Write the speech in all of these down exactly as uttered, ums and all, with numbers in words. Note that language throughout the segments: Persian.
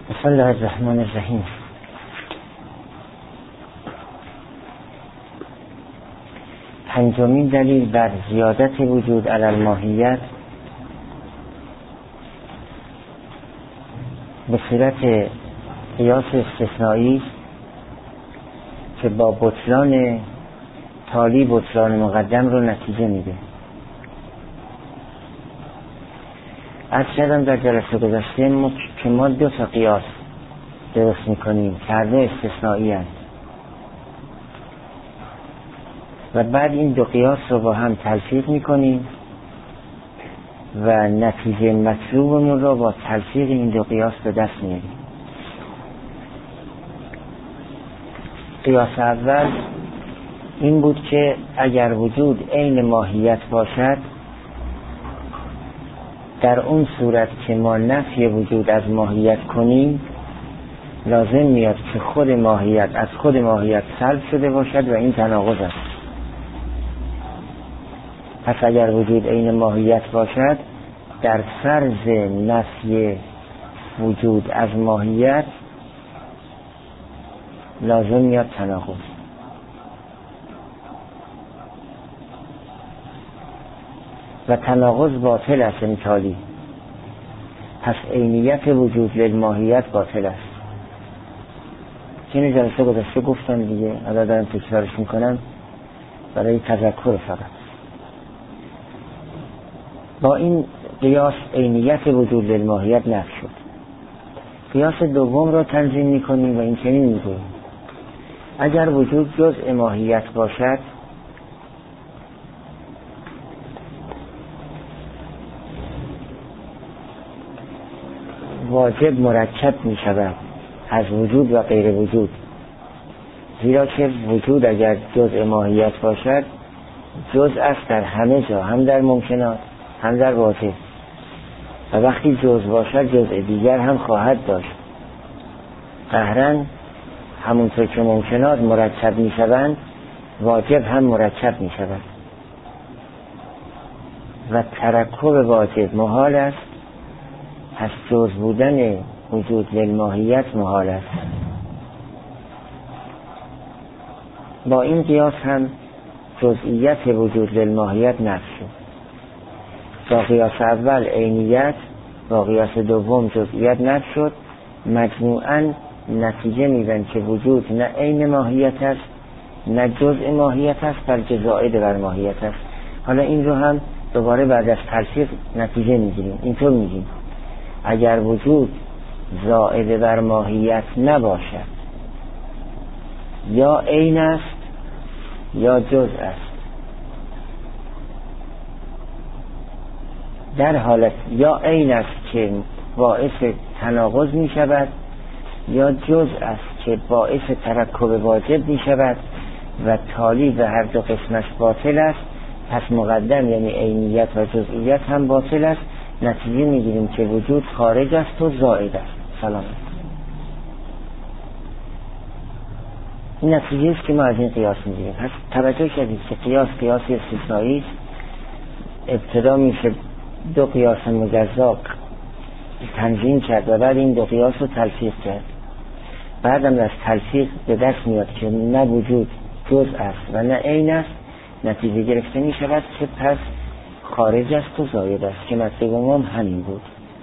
بسم الله الرحمن الرحیم. پنجمین دلیل بر زیادت وجود علی الماهیت به صورت قیاس استثنایی که با بطلان تالی بطلان مقدم رو نتیجه میده. از شدم در جلسه گذشته ما که ما دو تا قیاس درست میکنیم که هر دو استثنایی هست و بعد این دو قیاس رو با هم تلفیق میکنیم و نتیجه مطلوبمون رو با تلفیق این دو قیاس به دست میاریم. قیاس اول این بود که اگر وجود عین ماهیت باشد، در اون صورت که ما نفی وجود از ماهیت کنیم لازم میاد که خود ماهیت از خود ماهیت سلب شده باشد و این تناقض است. پس اگر وجود عین ماهیت باشد، در فرض نفی وجود از ماهیت لازم میاد تناقض. و تناقض باطل است مثالی. پس عینیت وجود للماهیت باطل است. که این جلسه گذشته گفتم دیگه، حالا دارم تکرارش میکنم برای تذکر فقط. با این قیاس عینیت وجود للماهیت نفی شد. قیاس دوم رو تنظیم میکنیم و این چنین میگوییم اگر وجود جزء ماهیت باشد، واجب مرکب می شود از وجود و غیر وجود، زیرا که وجود اگر جزء ماهیت باشد جزء است در همه جا، هم در ممکنات هم در واجب، و وقتی جزء باشد جزء دیگر هم خواهد داشت. قهرن همونطور که ممکنات مرکب می شوند واجب هم مرکب می شود و ترکب واجب محال است. پس جز بودن وجود للماهیت محال است. با این قیاس هم جزئیت وجود للماهیت نفی شد. با قیاس اول عینیت، با قیاس دوم جزئیت نفی شد. مجموعاً نتیجه میدن که وجود نه عین ماهیت است نه جزء ماهیت است، بلکه زائد بر ماهیت است. حالا این رو هم دوباره بعد از تلفیق نتیجه میگیریم. اینطور میگیم اگر وجود زائد بر ماهیت نباشد، یا عین است یا جزء است. در حالت یا عین است که باعث تناقض می شود، یا جزء است که باعث ترکب واجب می شود و تالی به هر دو قسمش باطل است. پس مقدم یعنی عینیت و جزئیت هم باطل است. نتیجه میگیریم که وجود خارج است و زائد است. سلام. این نتیجه است که ما از این قیاس میگیریم. پس توجه کردید که قیاس قیاس استثنایی است. ابتدا میشه دو قیاس مجزا تنظیم کرد و بعد این دو قیاس رو تلفیق کرد. بعدم از تلفیق به دست میاد که نه وجود جزء است و نه عین است. نتیجه گرفته می شود که پس خارج است و زائد است، که مطلب ما همین بود.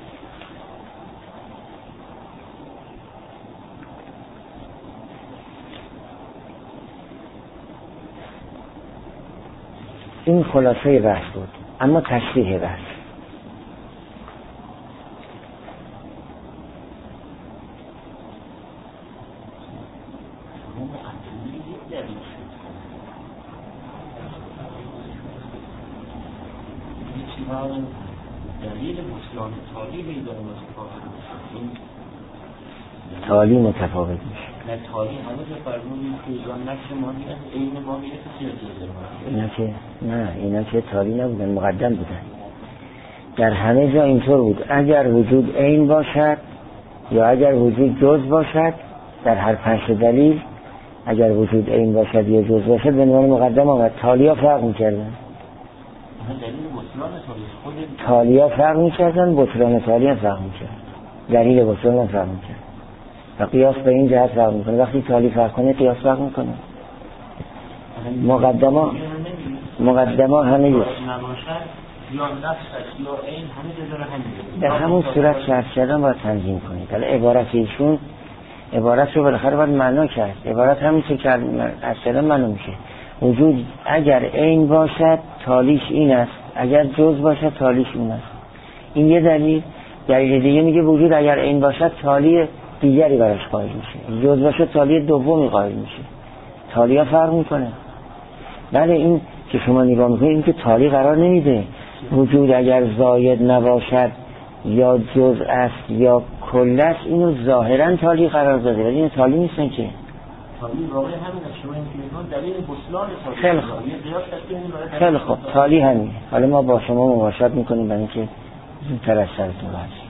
این خلاصه بحث بود. اما تشریح بحث دلیل بطلان تالی میداره متفاوت تالی متفاوت میشه. نه تالی همه جا فرمودیم که ایران نفس ماهیت عین ماهیت سیاسی اینا که نه اینا که تالی نبودن، مقدم بودن. در همه جا اینطور بود. اگر وجود عین باشد یا اگر وجود جز باشد، در هر پنج دلیل اگر وجود عین باشد یا جز باشد به عنوان مقدم آمد. تالی ها فرق میکردن. تالی ها فرق میکردن، بطلان تالی ها فرق میکرد. دلیل بطلان ها فرق میکرد. و قیاس به این جهت فرق میکنه. وقتی تالی فرق کنه قیاس فرق میکنه. مقدمه مقدمه همه یک یا نفسش یا این همه جا همین در همون صورت شرط کردن باید تنظیم کنید. حالا عبارت ایشون عبارت رو بالاخره باید معنا کرد. عبارت همین که اصلا معنا میشه. وجود اگر این باشد تالیش این است، اگر جز باشد تالیش این است. این یه دلیل. دلیل دیگه میگه وجود اگر این باشد تالی دیگری براش قائل میشه، جز باشد تالی دومی قائل میشه. تالی ها فرق میکنه. بله این که شما نگاه میکنید این که تالی قرار نمیده. وجود اگر زاید نباشد یا جز است یا کل است اینو ظاهرا تالی قرار داده ولی این تالی نیستن که. تالی واقعا همین است. شما این که دلیل بطلان تالی. خیلی خوب. خیلی خوب. تالی همین. حالا ما با شما مباشرت میکنیم برای اینکه زودتر از سرتون برسیم.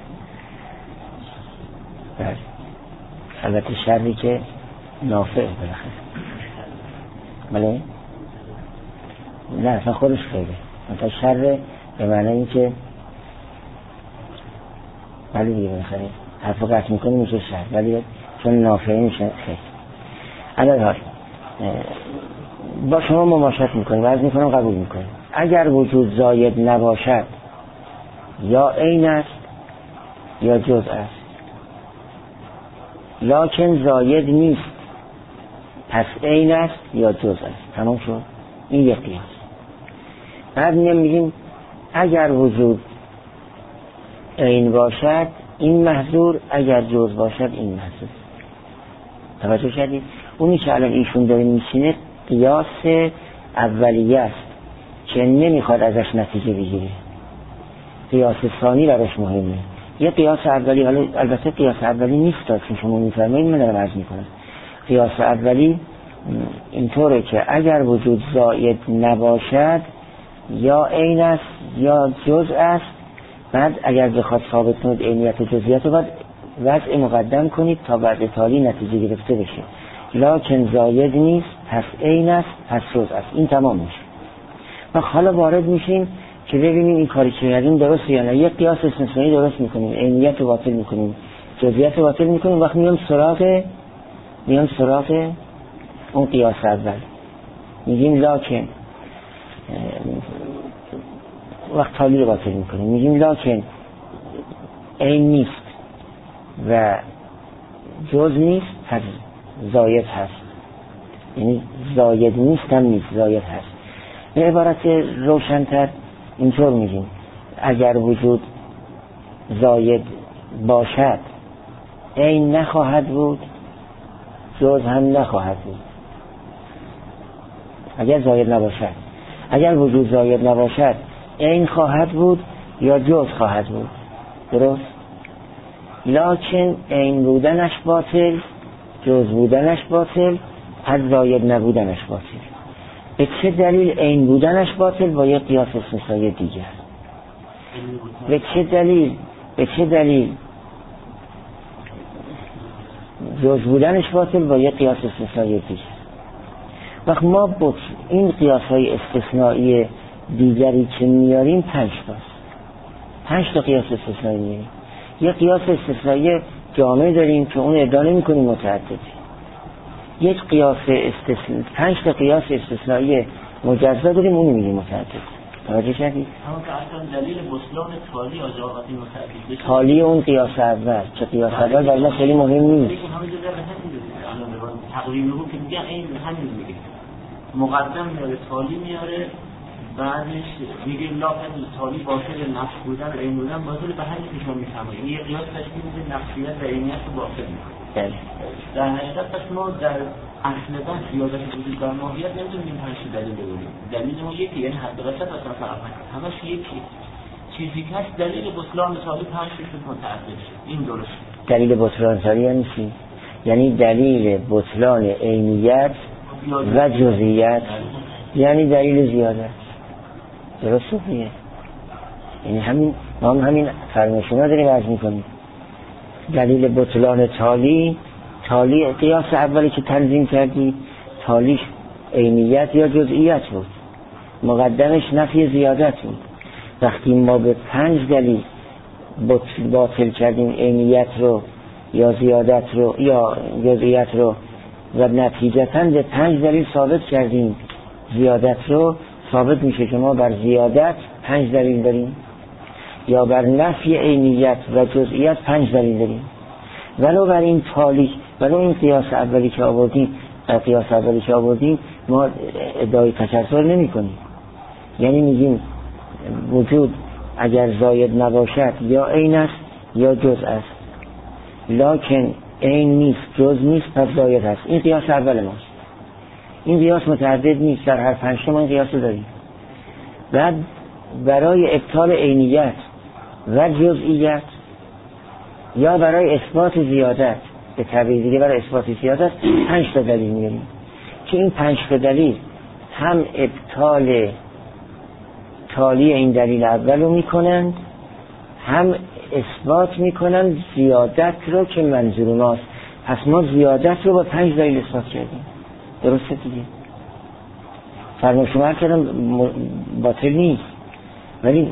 بله. البته شرری که نافع بالاخره. بله؟ نه اصلا خودش خیلی. مثلا شر به معنی این که ولی دیگه بالاخره حرف قطع میکنه میشه شر ولی چون نافعه میشه خیلی. الان حال با شما مماشات میکنیم و از میکنم قبول میکنیم. اگر وجود زاید نباشد یا عین است یا جز است لکن زاید نیست پس عین است یا جز است. تمام شد. این یک قیاس. بعد میگیم اگر وجود عین باشد این محظور، اگر جز باشد این محظور. توجه کردید؟ اونی که الان ایشون داره میشینه قیاس اولیه است که نمیخواد ازش نتیجه بگیره. قیاس ثانی براش مهمه. یه قیاس اولی، حالا البته قیاس اولی نیست چون شما میفرمایید من دارم عرض میکنم. قیاس اولی اینطوره که اگر وجود زاید نباشد یا عین است یا جز است، بعد اگر بخواد ثابت کنید عینیت و جزئیات رو باید وضع مقدم کنید تا بعد تالی نتیجه گرفته بشه. لکن زاید نیست پس عین است پس جز است. این تمام میشه. و حالا وارد میشیم که ببینیم این کاری که کردیم درسته یا نه. یک قیاس استثنایی درست میکنیم، عینیت رو باطل میکنیم، جزئیات رو باطل میکنیم. وقت میام سراغ میام سراغ اون قیاس اول میگیم لکن وقت تالی رو باطل میکنیم میگیم لکن عین نیست و جز نیست پس زاید هست. یعنی زاید نیست هم نیست، زاید هست. به عبارت روشن‌تر اینطور میگیم اگر وجود زاید باشد عین نخواهد بود جز هم نخواهد بود. اگر زاید نباشد، اگر وجود زاید نباشد عین خواهد بود یا جز خواهد بود. درست؟ لکن عین بودنش باطل، جز بودنش باطل، پس زاید نبودنش باطل. به چه دلیل عین بودنش باطل؟ با یک قیاس استثنایی دیگر. به چه دلیل؟ به چه دلیل جز بودنش باطل؟ با یک قیاس استثنایی دیگر. وقت ما با این قیاس های استثنایی دیگری که میاریم پنج تاست. پنج تا قیاس استثنایی میاریم. یک قیاس استثنایی جامع داریم که اون ادعا نمی‌کنیم متعدد. یک قیاس استثنایی، پنج تا قیاس استثنایی مجزا داریم اون میگیم متعدد. توجه کردید؟ اما که اصلا دلیل بطلان تالی از آقاتی متعدد بشه. تالی اون قیاس اول که قیاس اول برای ما خیلی مهم نیست. همین جدا به همین الان تقریبا رو که میگن این همین میگه. مقدم میاره تالی میاره بعدش میگه لکن تالی باطل نفس بودن و عین بودن باطل به همین که شما میفهمید. این یه قیاس تشکیل میده نفسیت و عینیت رو باطل میکنه. بله. در حقیقت پس ما در اصل بحث یادش وجود در ماهیت نمیتونیم این پنج دلیل بگیریم. دلیل ما یکی، یعنی حد قصد اصلا فرق نکنه. همش یکی. چیزی که هست دلیل بطلان تالی پنج شد متعدد شد. این درست. دلیل بطلان تالی یعنی چی؟ یعنی دلیل بطلان عینیت و جزئیات، یعنی دلیل زیاده. درسته دیگه. یعنی همین ما هم همین فرمایشونا داریم عرض می‌کنیم. دلیل بطلان تالی، تالی قیاس اولی که تنظیم کردی تالیش عینیت یا جزئیات بود، مقدمش نفی زیادت بود. وقتی ما به پنج دلیل باطل کردیم عینیت رو یا زیادت رو یا جزئیات رو و نتیجتاً به پنج دلیل ثابت کردیم زیادت رو، ثابت میشه که ما بر زیادت پنج دلیل داریم یا بر نفی عینیت و جزئیات پنج دلیل داریم. ولو بر این تالی ولو این قیاس اولی که آوردیم قیاس اولی که آوردیم ما ادعای تکثر نمی کنیم، یعنی میگیم وجود اگر زاید نباشد یا عین است یا جزء است، لکن عین نیست جزء نیست پس زاید است. این قیاس اول ماست. این قیاس متعدد نیست، در هر پنج تا ما این قیاس رو داریم. بعد برای ابطال عینیت و جزئیت یا برای اثبات زیادت، به تعبیر دیگه برای اثبات زیادت پنج تا دلیل میاریم که این پنج تا دلیل هم ابطال تالی این دلیل اول رو میکنند، هم اثبات میکنند زیادت رو که منظور ماست. پس ما زیادت رو با پنج دلیل اثبات کردیم. درسته دیگه؟ فرما شما کردم باطل نیست، ولی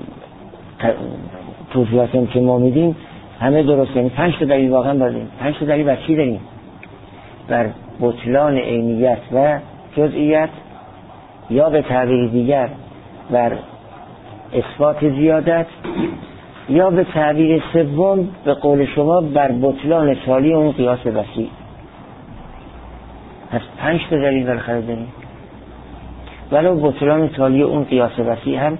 توضیحاتی که ما میدیم همه درست. یعنی پنج تا دلیل واقعا داریم. پنج تا دلیل بر چی داریم؟ بر بطلان عینیت و جزئیت، یا به تعبیر دیگر بر اثبات زیادت، یا به تعبیر سوم به قول شما بر بطلان تالی اون قیاس وسیع. پس پنج تا دلیل بالاخره داریم. ولو بطلان تالی اون قیاس وسیع هم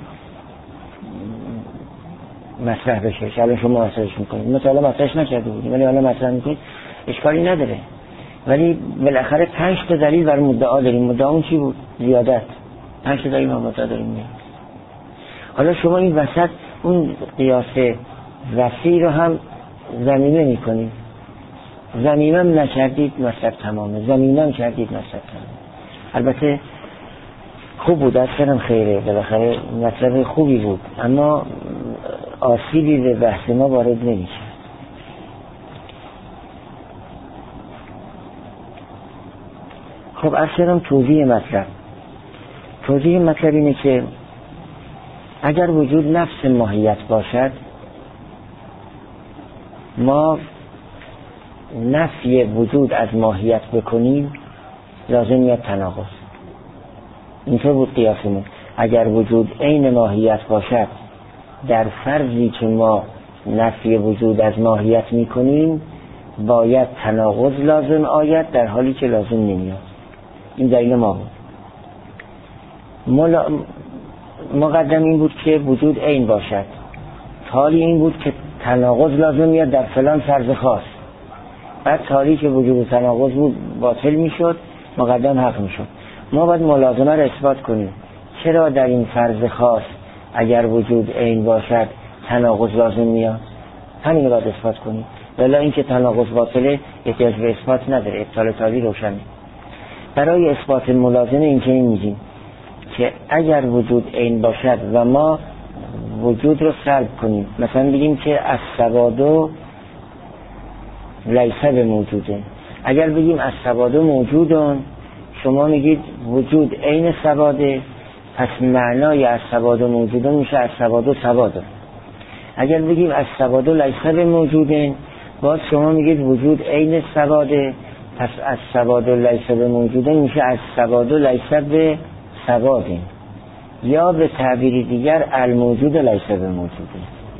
مطرح بشه، الان شما مطرحش میکنید، مثلا مطرحش نکرده بودیم ولی الان مطرح میکنید، اشکالی نداره. ولی بالاخره پنج تا دلیل بر مدعا داریم. مدعا اون چی بود؟ زیادت. پنج تا دلیل ما مدعا داریم. حالا شما این وسط اون قیاس وسیع رو هم ضمیمه میکنید. ضمیمه هم نکردید مطلب تمامه، ضمیمه هم کردید مطلب تمامه. البته خوب بود، اصلا خیره، بالاخره مطلب خوبی بود، اما آسیبی به بحث ما وارد نمیشه. خب اصلا توضیح مطلب توضیح مطلب اینه که اگر وجود نفس ماهیت باشد، ما نفی وجود از ماهیت بکنیم لازم میاد تناقض. اینطور بود قیاسمون. اگر وجود عین ماهیت باشد، در فرضی که ما نفی وجود از ماهیت میکنیم باید تناقض لازم آید، در حالی که لازم نمیاد. این دلیل ما بود. ملا... مقدم این بود که وجود عین باشد، تالی این بود که تناقض لازم میاد در فلان فرض خاص. بعد تالی که وجود تناقض بود باطل میشد، مقدم حق میشد. ما باید ملازمه را اثبات کنیم. چرا در این فرض خاص اگر وجود عین باشد تناقض لازم میاد؟ همین رو باید اثبات کنیم. ولی اینکه تناقض باطله احتیاج به اثبات نداره، ابطال تالی روشنه. برای اثبات ملازمه این چنین میگیم که اگر وجود عین باشد و ما وجود رو سلب کنیم، مثلا بگیم که از سوادو لیسه به موجوده. اگر بگیم از سوادو موجودن، شما میگید وجود عین سواده، پس معنای از سوادو موجودن میشه از سوادو سواده. اگر بگیم از سوادو لیسه به موجودن، باز شما میگید وجود عین سواده، پس از سوادو لیسه به موجودن میشه از سوادو لیسه به سواده. یا به تعبیر دیگر الموجود لیسه به موجوده.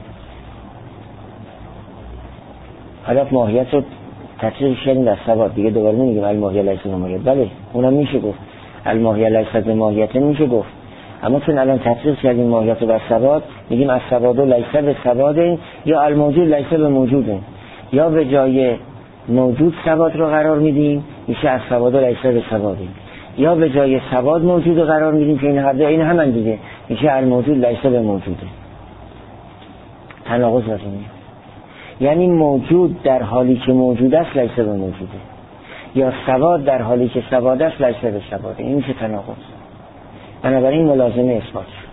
حالا ماهیت رو تطریق شدیم در سواد، دیگه دوباره نمیگیم الماهیه لیسه به ماهیت. بله اونم میشه گفت، الماهیه لیسه به ماهیت میشه گفت، اما چون الان تطریق شدیم ماهیت رو بر سواد، میگیم از سوادو لیسه به سواده، یا الموجود لیسه به موجوده. یا به جای موجود سواد رو قرار میدیم میشه از سوادو لیسه به سواده، یا به جای سواد موجود رو قرار میدیم که این هر دو این همن دیگه، میشه الموجود لیسه به موجوده. تناقض لازم میاد. یعنی موجود در حالی که موجود است لیسه به موجوده، یا سواد در حالی که سواد است لیسه به سواده. این میشه تناقض. بنابراین ملازمه اثبات شد.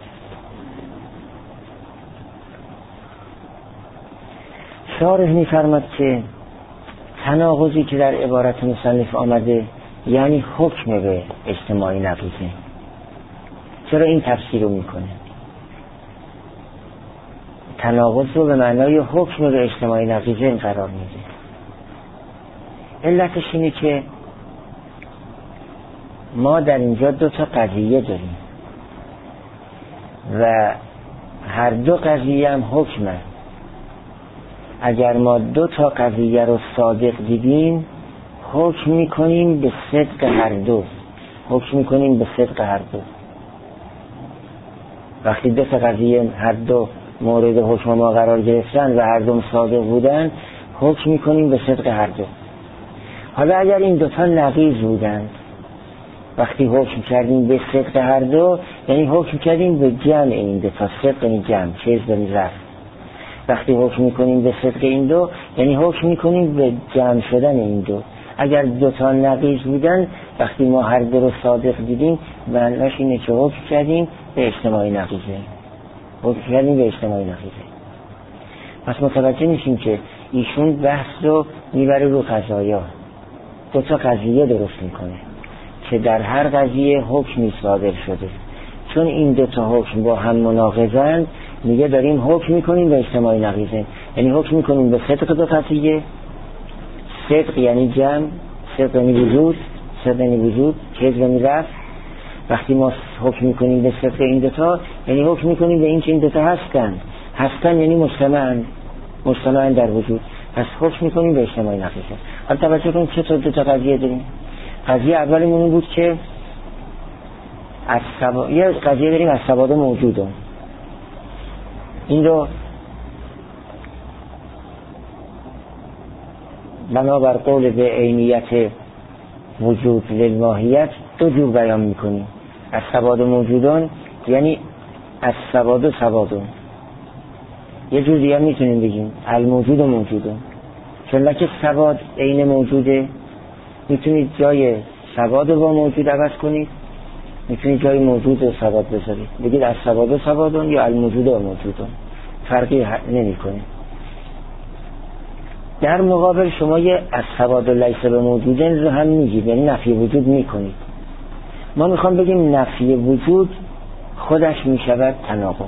شارح می‌فرماید که تناقضی که در عبارت مصنف آمده یعنی حکم به اجتماعی نقیضه. چرا این تفسیر رو میکنه؟ تناقض رو به معنای حکم به اجتماعی نقیضه قرار میده. علتش اینه که ما در اینجا دو تا قضیه داریم و هر دو قضیه هم حکمه. اگر ما دو تا قضیه رو صادق دیدیم حکم میکنیم به صدق هر دو، حکم میکنیم به صدق هر دو. وقتی دو تا قضیه هر دو مورد حکم ما قرار گرفتن و هر دو صادق بودن حکم میکنیم به صدق هر دو. حالا اگر این دوتا نقیض بودند وقتی حکم کردیم به صدق هر دو یعنی حکم کردیم به جمع این دوتا، صدق این جمع چیز داریم رفت. وقتی حکم میکنیم به صدق این دو یعنی حکم میکنیم به جمع شدن این دو. اگر دوتا نقیض بودن وقتی ما هر دو رو صادق دیدیم معناش اینه که حکم کردیم به اجتماعی نقیضه، حکم کردیم به اجتماعی نقیضه. پس متوجه میشیم که ایشون بحث رو میبره رو قضایا، دو تا قضیه درست میکنه که در هر قضیه حکمی صادر شده. چون این دو تا حکم با هم مناقضند میگه داریم حکم میکنیم به اجتماعی نقیضه، یعنی حکم میکنیم به صدق دو قضیه. صدق یعنی جمع، صدق یعنی وجود، صدق یعنی وجود، کذب یعنی رفع. وقتی ما حکم میکنیم به صدق این دوتا یعنی حکم میکنیم به این که این دوتا هستن، هستن یعنی مجتمعن، مجتمعن در وجود. پس حکم میکنیم به اجتماعی نقیضه. حالا توجه کنیم چطور دوتا قضیه داریم. قضیه اولمون بود که از سبا... یه قضیه داریم از سباده موجوده. این رو بنابر قول به عینیت وجود للماهیت دو جور بیان میکنیم. از سباده موجودان یعنی از سباده سبادون. یه جور دیگه میتونیم بگیم الموجود و موجودون. چون لکه سباد عین موجوده میتونید جای سباد رو با موجود عوض کنید، میتونید جای موجود و سباد بذارید، بگید از سباد و سبادون یا الموجود و موجودون، فرقی نمی کنه. در مقابل شما یه از سباد و لیس به موجودن رو هم میگید، یعنی نفی وجود میکنید. ما میخوام بگیم نفی وجود خودش میشود تناقض،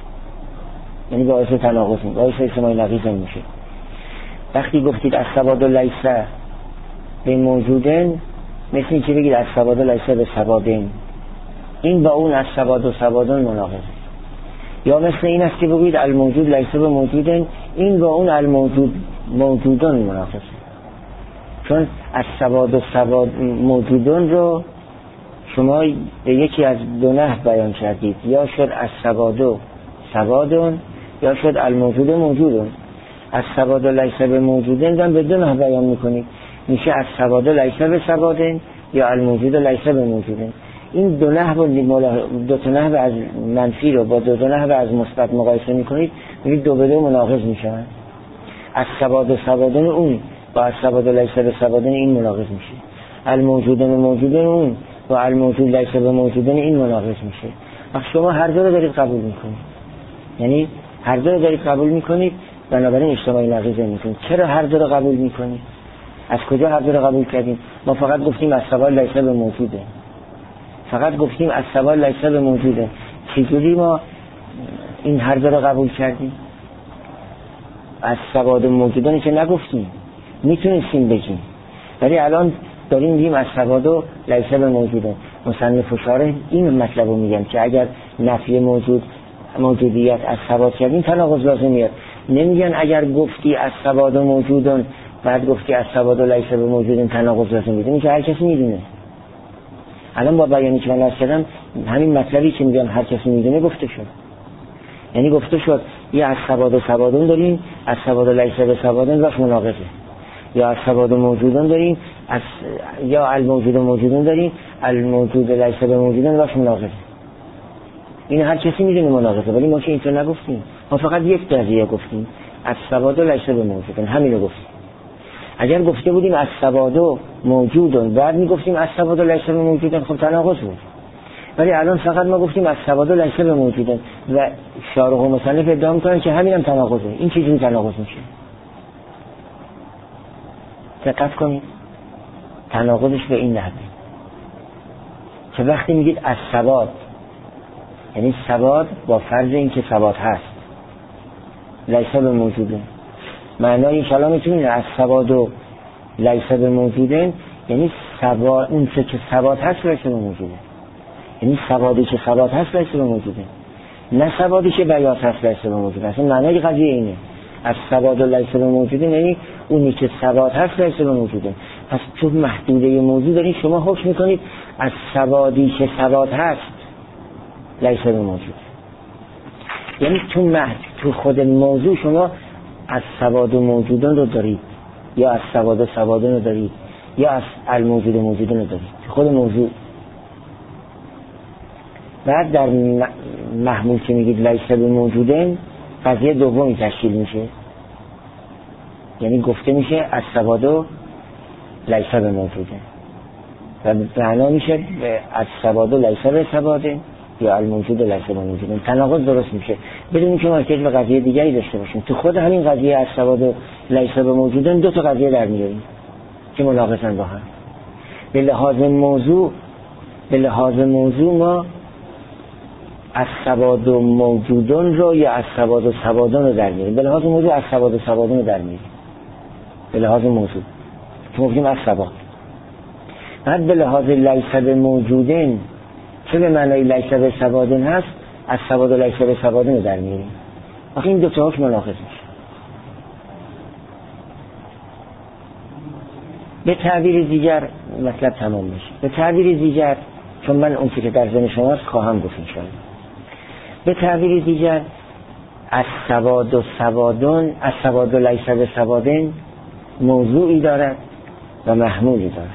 یعنی باعث تناقض میشه، باعث اجتماعی نقیض میشه. وقتی گفتید از سباد و لیس به موجودن مثل این که بگید از سباد و لیس به سبادن، این با اون از سباد و سبادن مناقض. یا مثل این است که بگید الموجود لیس به موجودن، این با اون الموجود موجودان مناقض. چون از سباد و سباد موجودان رو شما به یکی از دو نحو بیان کردید، یا شد از سباد و سبادون یا شد الموجود موجودون. از سباد و لیس به موجودن هم به دو نحو بیان میکنید، میشه از سباد و لیس به سبادن یا الموجود و لیس به موجودن. این دو نحو دو تا نحو از منفی رو با دو تا نحو از مثبت مقایسه میکنید، میگید دو به دو مناقض میشن. از سباد و سبادن اون با از سباد و لیس به سبادن این مناقض میشه. الموجودن و موجودن اون با الموجود لیس به موجودن این مناقض میشه. وقت شما هر دو رو دارید قبول میکنید، یعنی هر دو رو دارید قبول میکنید، بنابراین اجتماعی نقیض میکنید. چرا هر دو رو قبول میکنید؟ از کجا هر دو رو قبول کردیم؟ ما فقط گفتیم از سباد لیس به موجوده، فقط گفتیم از سباد لیس به موجوده. چجوری ما این هر دو رو قبول کردیم؟ از سباد موجودانی که نگفتیم، میتونستیم بگیم، ولی الان داریم میگیم از سباد و لیس به موجوده. مصنف و شارح این مطلب رو میگن که اگر نفی موجود موجودیت از سباد کردیم تناقض لازم میاد. نمیگن اگر گفتی از سباد و موجودن بعد گفتی از سباد و لیس به موجودن تناقض لازم میاد. این که هر کسی میدونه. الان با بیانی که من از کردم همین مطلبی که میگم هر کسی میدونه گفته شد. یعنی گفته شد یا از سباد و سبادون داریم، از سباد و لیس به سبادن راست مناقضه. یا از سباد و موجودون داریم، از یا الموجود و موجودون داریم، الموجود و لیس به موجودن راست مناقضه. این هر کسی میدونه مناقضه، ولی ما که اینطور نگفتیم. ما فقط یک قضیه گفتیم از سباد و لیس به موجودن، همین رو گفتیم. اگر گفته بودیم از سباد و موجودن بعد میگفتیم از سباد و لیس به موجودن، خب تناقض بود. ولی الان فقط ما گفتیم از سباد و لیس به موجودن و شارح و مصنف ادعا میکنن که همین هم تناقضه. این چجوری تناقض میشه؟ دقت کنید، تناقضش به این نحوه که وقتی میگید از سباد، یعنی سباد با فرض این که سباد هست، لیس به موجوده، معنای این کلام میتونید از سباد و لیس بموجودن یعنی ثبات، اون چه که ثبات هست لیس بموجوده، یعنی ثباتی که ثبات هست لیس بموجوده، نه ثباتی که بیات هست لیس بموجوده. اصلا معنی قضیه اینه، از ثبات و لیس بموجوده یعنی اونی که ثبات هست لیس بموجوده. پس تو محدوده موضوع دارید شما حکم میکنید از ثباتی که ثبات هست لیس بموجوده، یعنی تو محد تو خود موضوع شما از ثبات و موجودان رو دارید، یا از ثبات و ثباتان رو دارید، یا از الموجود موجودان رو دارید خود موضوع. بعد در محمول که میگید لیس بموجودن قضیه دومی تشکیل میشه، یعنی گفته میشه از ثبات و لیس بموجودن و معنا میشه از ثبات و لیس بثباتن یا الموجود و لیس بموجودن. تناقض درست میشه بدون که ما احتیاج به قضیه دیگری داشته باشیم. تو خود همین قضیه از ثبات و لیس بموجودن دو تا قضیه در میاریم که مناقضن با هم. به لحاظ موضوع به لحاظ موضوع ما از ثبات و موجودان رو یا از ثبات و ثباتان رو در میاریم. به لحاظ موضوع از ثبات و ثباتان رو در میاریم به لحاظ موضوع که مفهوم از ثبات. بعد به لحاظ لیس بموجودن چه به معنای لیس بثباتن هست، از ثبات و لیس بثباتن رو در میاریم. آخه این دو تا حکم مناقض میشه. به تعبیر دیگر مطلب تمام میشه. به تعبیر دیگر چون من اون که در ذهن شماست خواهم گفت ان شاءالله. به تعبیر دیگر از ثبات و ثباتن از ثبات و لیس بثباتن موضوعی دارد و محمولی دارد.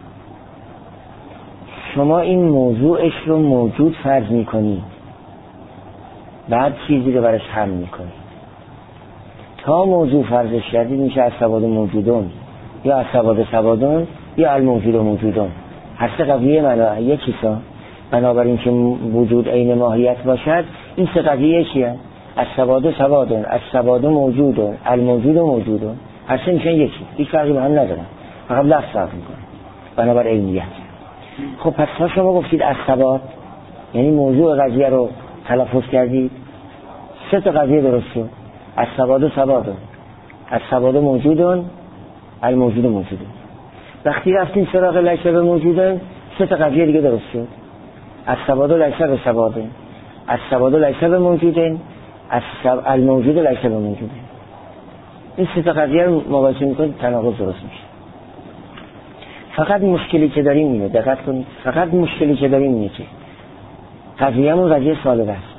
شما این موضوعش رو موجود فرض میکنید، بعد چیزی رو برش حمل میکنید. تا موضوع فرضش کردید میشه از ثبات موجودون یا از ثبات ثباتون یا الموجود و موجودون. هر سه قضیه معنا یکی سا. بنابراین که وجود عین ماهیت باشد این سه قضیه چیه؟ از ثبات و ثباتون، از ثبات و موجودون، الموجود و موجودون. هر سه میشن یکی، هیچ فرقی با هم ندارن، فقط لفظ فرق میکنن بنابر عینیت. خب پس ها شما گفتید از ثبات یعنی موضوع قضیه رو تلفظ کردید، سه تا قضیه درست شد، از ثبات و ثباتون، از ثبات و موجودون، الموجود و موجودون. وقتی رفتیم سراغ لیس بموجودن سه تا قضیه دیگه درست شد، از ثبات و لیس بثباتن، از ثبات و لیس بموجودن، از الموجود و لیس بموجودن. این سه تا قضیه رو مقایسه میکنید تناقض درست میشه. فقط مشکلی که داریم اینه، دقت کنید، فقط مشکلی که داریم اینه که قضیه‌مون قضیه سالبه است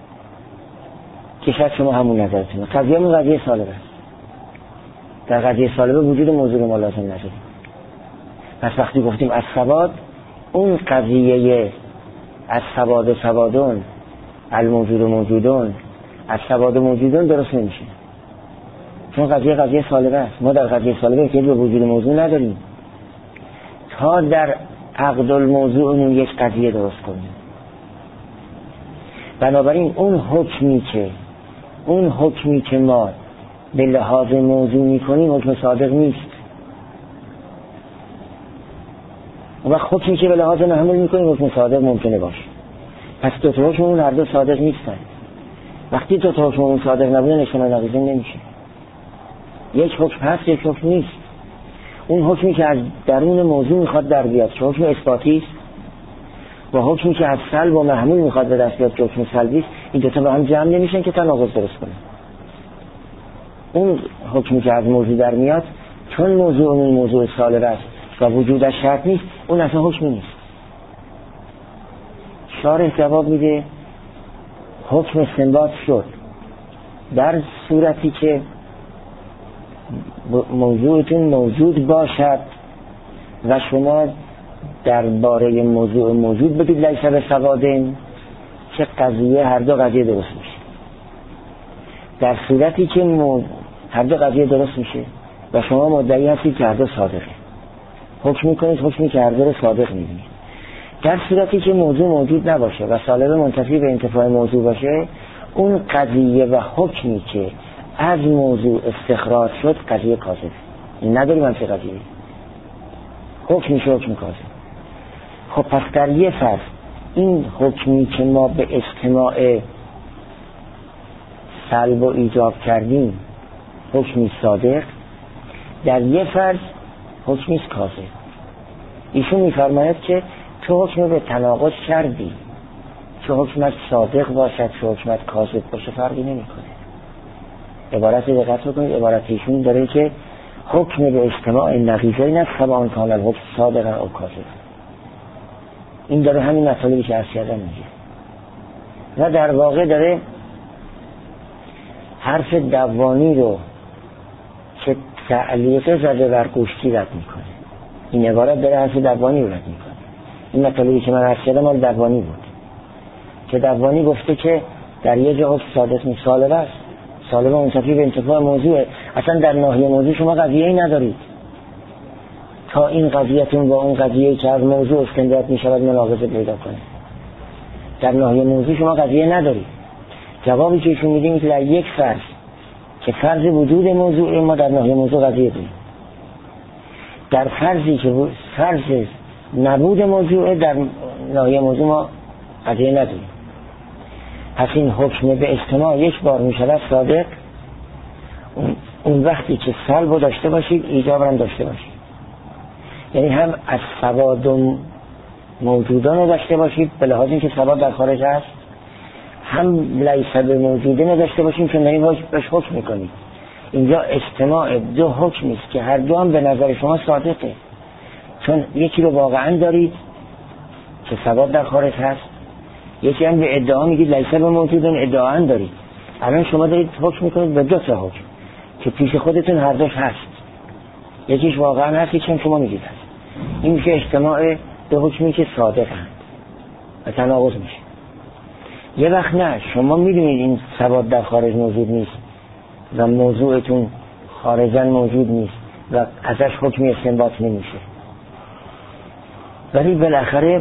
که شاید شما همون نظرتونه. قضیه‌مون قضیه سالبه است. در قضیه سالبه وجود موضوع ما لازم نداریم. پس وقتی گفتیم از ثبات، اون قضیه از ثبات و ثباتون، الموجود و موجودون، از ثبات و موجودون درست نمیشه، چون قضیه قضیه سالبه است. ما در قضیه سالبه که به وجود موضوع نداریم تا در عقد الموضوعمون یک قضیه درست کنیم. بنابراین اون حکمی که اون حکمی که ما به لحاظ موضوع میکنیم حکم صادق نیست. و وقت حکمی که به لحاظ محمول میکنیم حکم صادق ممکنه باشه. پس دو تا حکممون هر دو صادق نیستن. وقتی دو تا حکممون صادق نبودن اجتماع نقیضه نمیشه. یک حکم هست یک حکم نیست. اون حکمی که از درون موضوع میخواد در بیاد که حکم اثباتی است و حکمی که از سلب و محمول میخواد به دست بیاد که حکم سلبی است، این دو تا با هم جمع نمیشن که تناقض درست کنه. اون حکمی که از موضوع در میاد چون موضوع اون موضوع سالب است و وجودش شرط نیست، اون اصلا حکمی نیست. شارح جواب میده حکم استنباط شد در صورتی که موضوعتون موجود باشد و شما درباره موضوع موجود بگید لیس بثباتن، چه قضیه هر دو قضیه درست میشه. در صورتی که مو... هر دو قضیه درست میشه و شما مدعی هستید که هر دو صادقه، حکم میکنید حکمی که هر دو رو صادق میبینید. در صورتی که موضوع موجود نباشه و سالب منتفی به انتفاع موضوع باشه، اون قضیه و حکمی که از موضوع استخراج شد قضیه کاذبه. این نداریم همچه قضیه، حکم میشه حکم کاذب. خب پس در یه فرض این حکمی که ما به اجتماع سلب و ایجاب کردیم حکمی صادق، در یه فرض حکم نیست کاذب. ایشون میفرماید که تو حکم به تناقض کردی، چه حکمت صادق باشد چه حکمت کاذب باشه فرقی نمیکنه. عبارت دقت بکنید، عبارت ایشون داره که حکم به اجتماع نقیضین است سواء کان الحکم صادقا او کاذبا. این داره همین مطالبی که عرض کردم میگه و در واقع داره حرف دوانی رو که تعلیق زده بر گوشتی رد میکنه. این عبارت داره حرف دوانی رو رد میکنه. این مطالبی که من عرض کردم مال دوانی بود که دوانی گفته که در یه جا حکم صادق نیست، سالبه است، سالبه منتفی به انتفاع موضوعه. اصلا در ناحیه موضوع شما قضیه‌ای ندارید تا این قضیه‌تون با اون قضیه‌ای که از موضوع استنباط می‌شود مناقضه پیدا کنه. در ناحیه موضوع شما قضیه ندارید. جوابی که ایشون میدیم که در یک فرض که فرض وجود موضوع ما در ناحیه موضوع قضیه داریم، در فرضی که فرض نبود موضوع در ناحیه موضوع ما قضیه نداریم. پس این حکم به اجتماع یک بار میشود صادق اون وقتی که سلب رو داشته باشید ایجاب هم داشته باشید، یعنی هم از سواد موجودان رو داشته باشید به لحاظ اینکه سواد در خارج هست، هم لیس به موجودین رو داشته باشید که دارید بهش حکم میکنید. اینجا اجتماع دو حکمی است که هر دو هم به نظر شما صادقه، چون یکی رو واقعا دارید که سواد در خارج هست، یکی هم به ادعا میگید لیس به موجودین ادعا دارید. الان شما دارید حکم میکنید به دو تا حکم که پیش خودتون هر دوش هست، یکیش واقعا هست یکیش شما میگید هست. این میشه اجتماع دو حکمی که صادقند و تناقض میشه. یه وقت نه شما میدونید این سواد در خارج موجود نیست و موضوعتون خارجا موجود نیست و ازش حکمی استنباط نمیشه، ولی بالاخره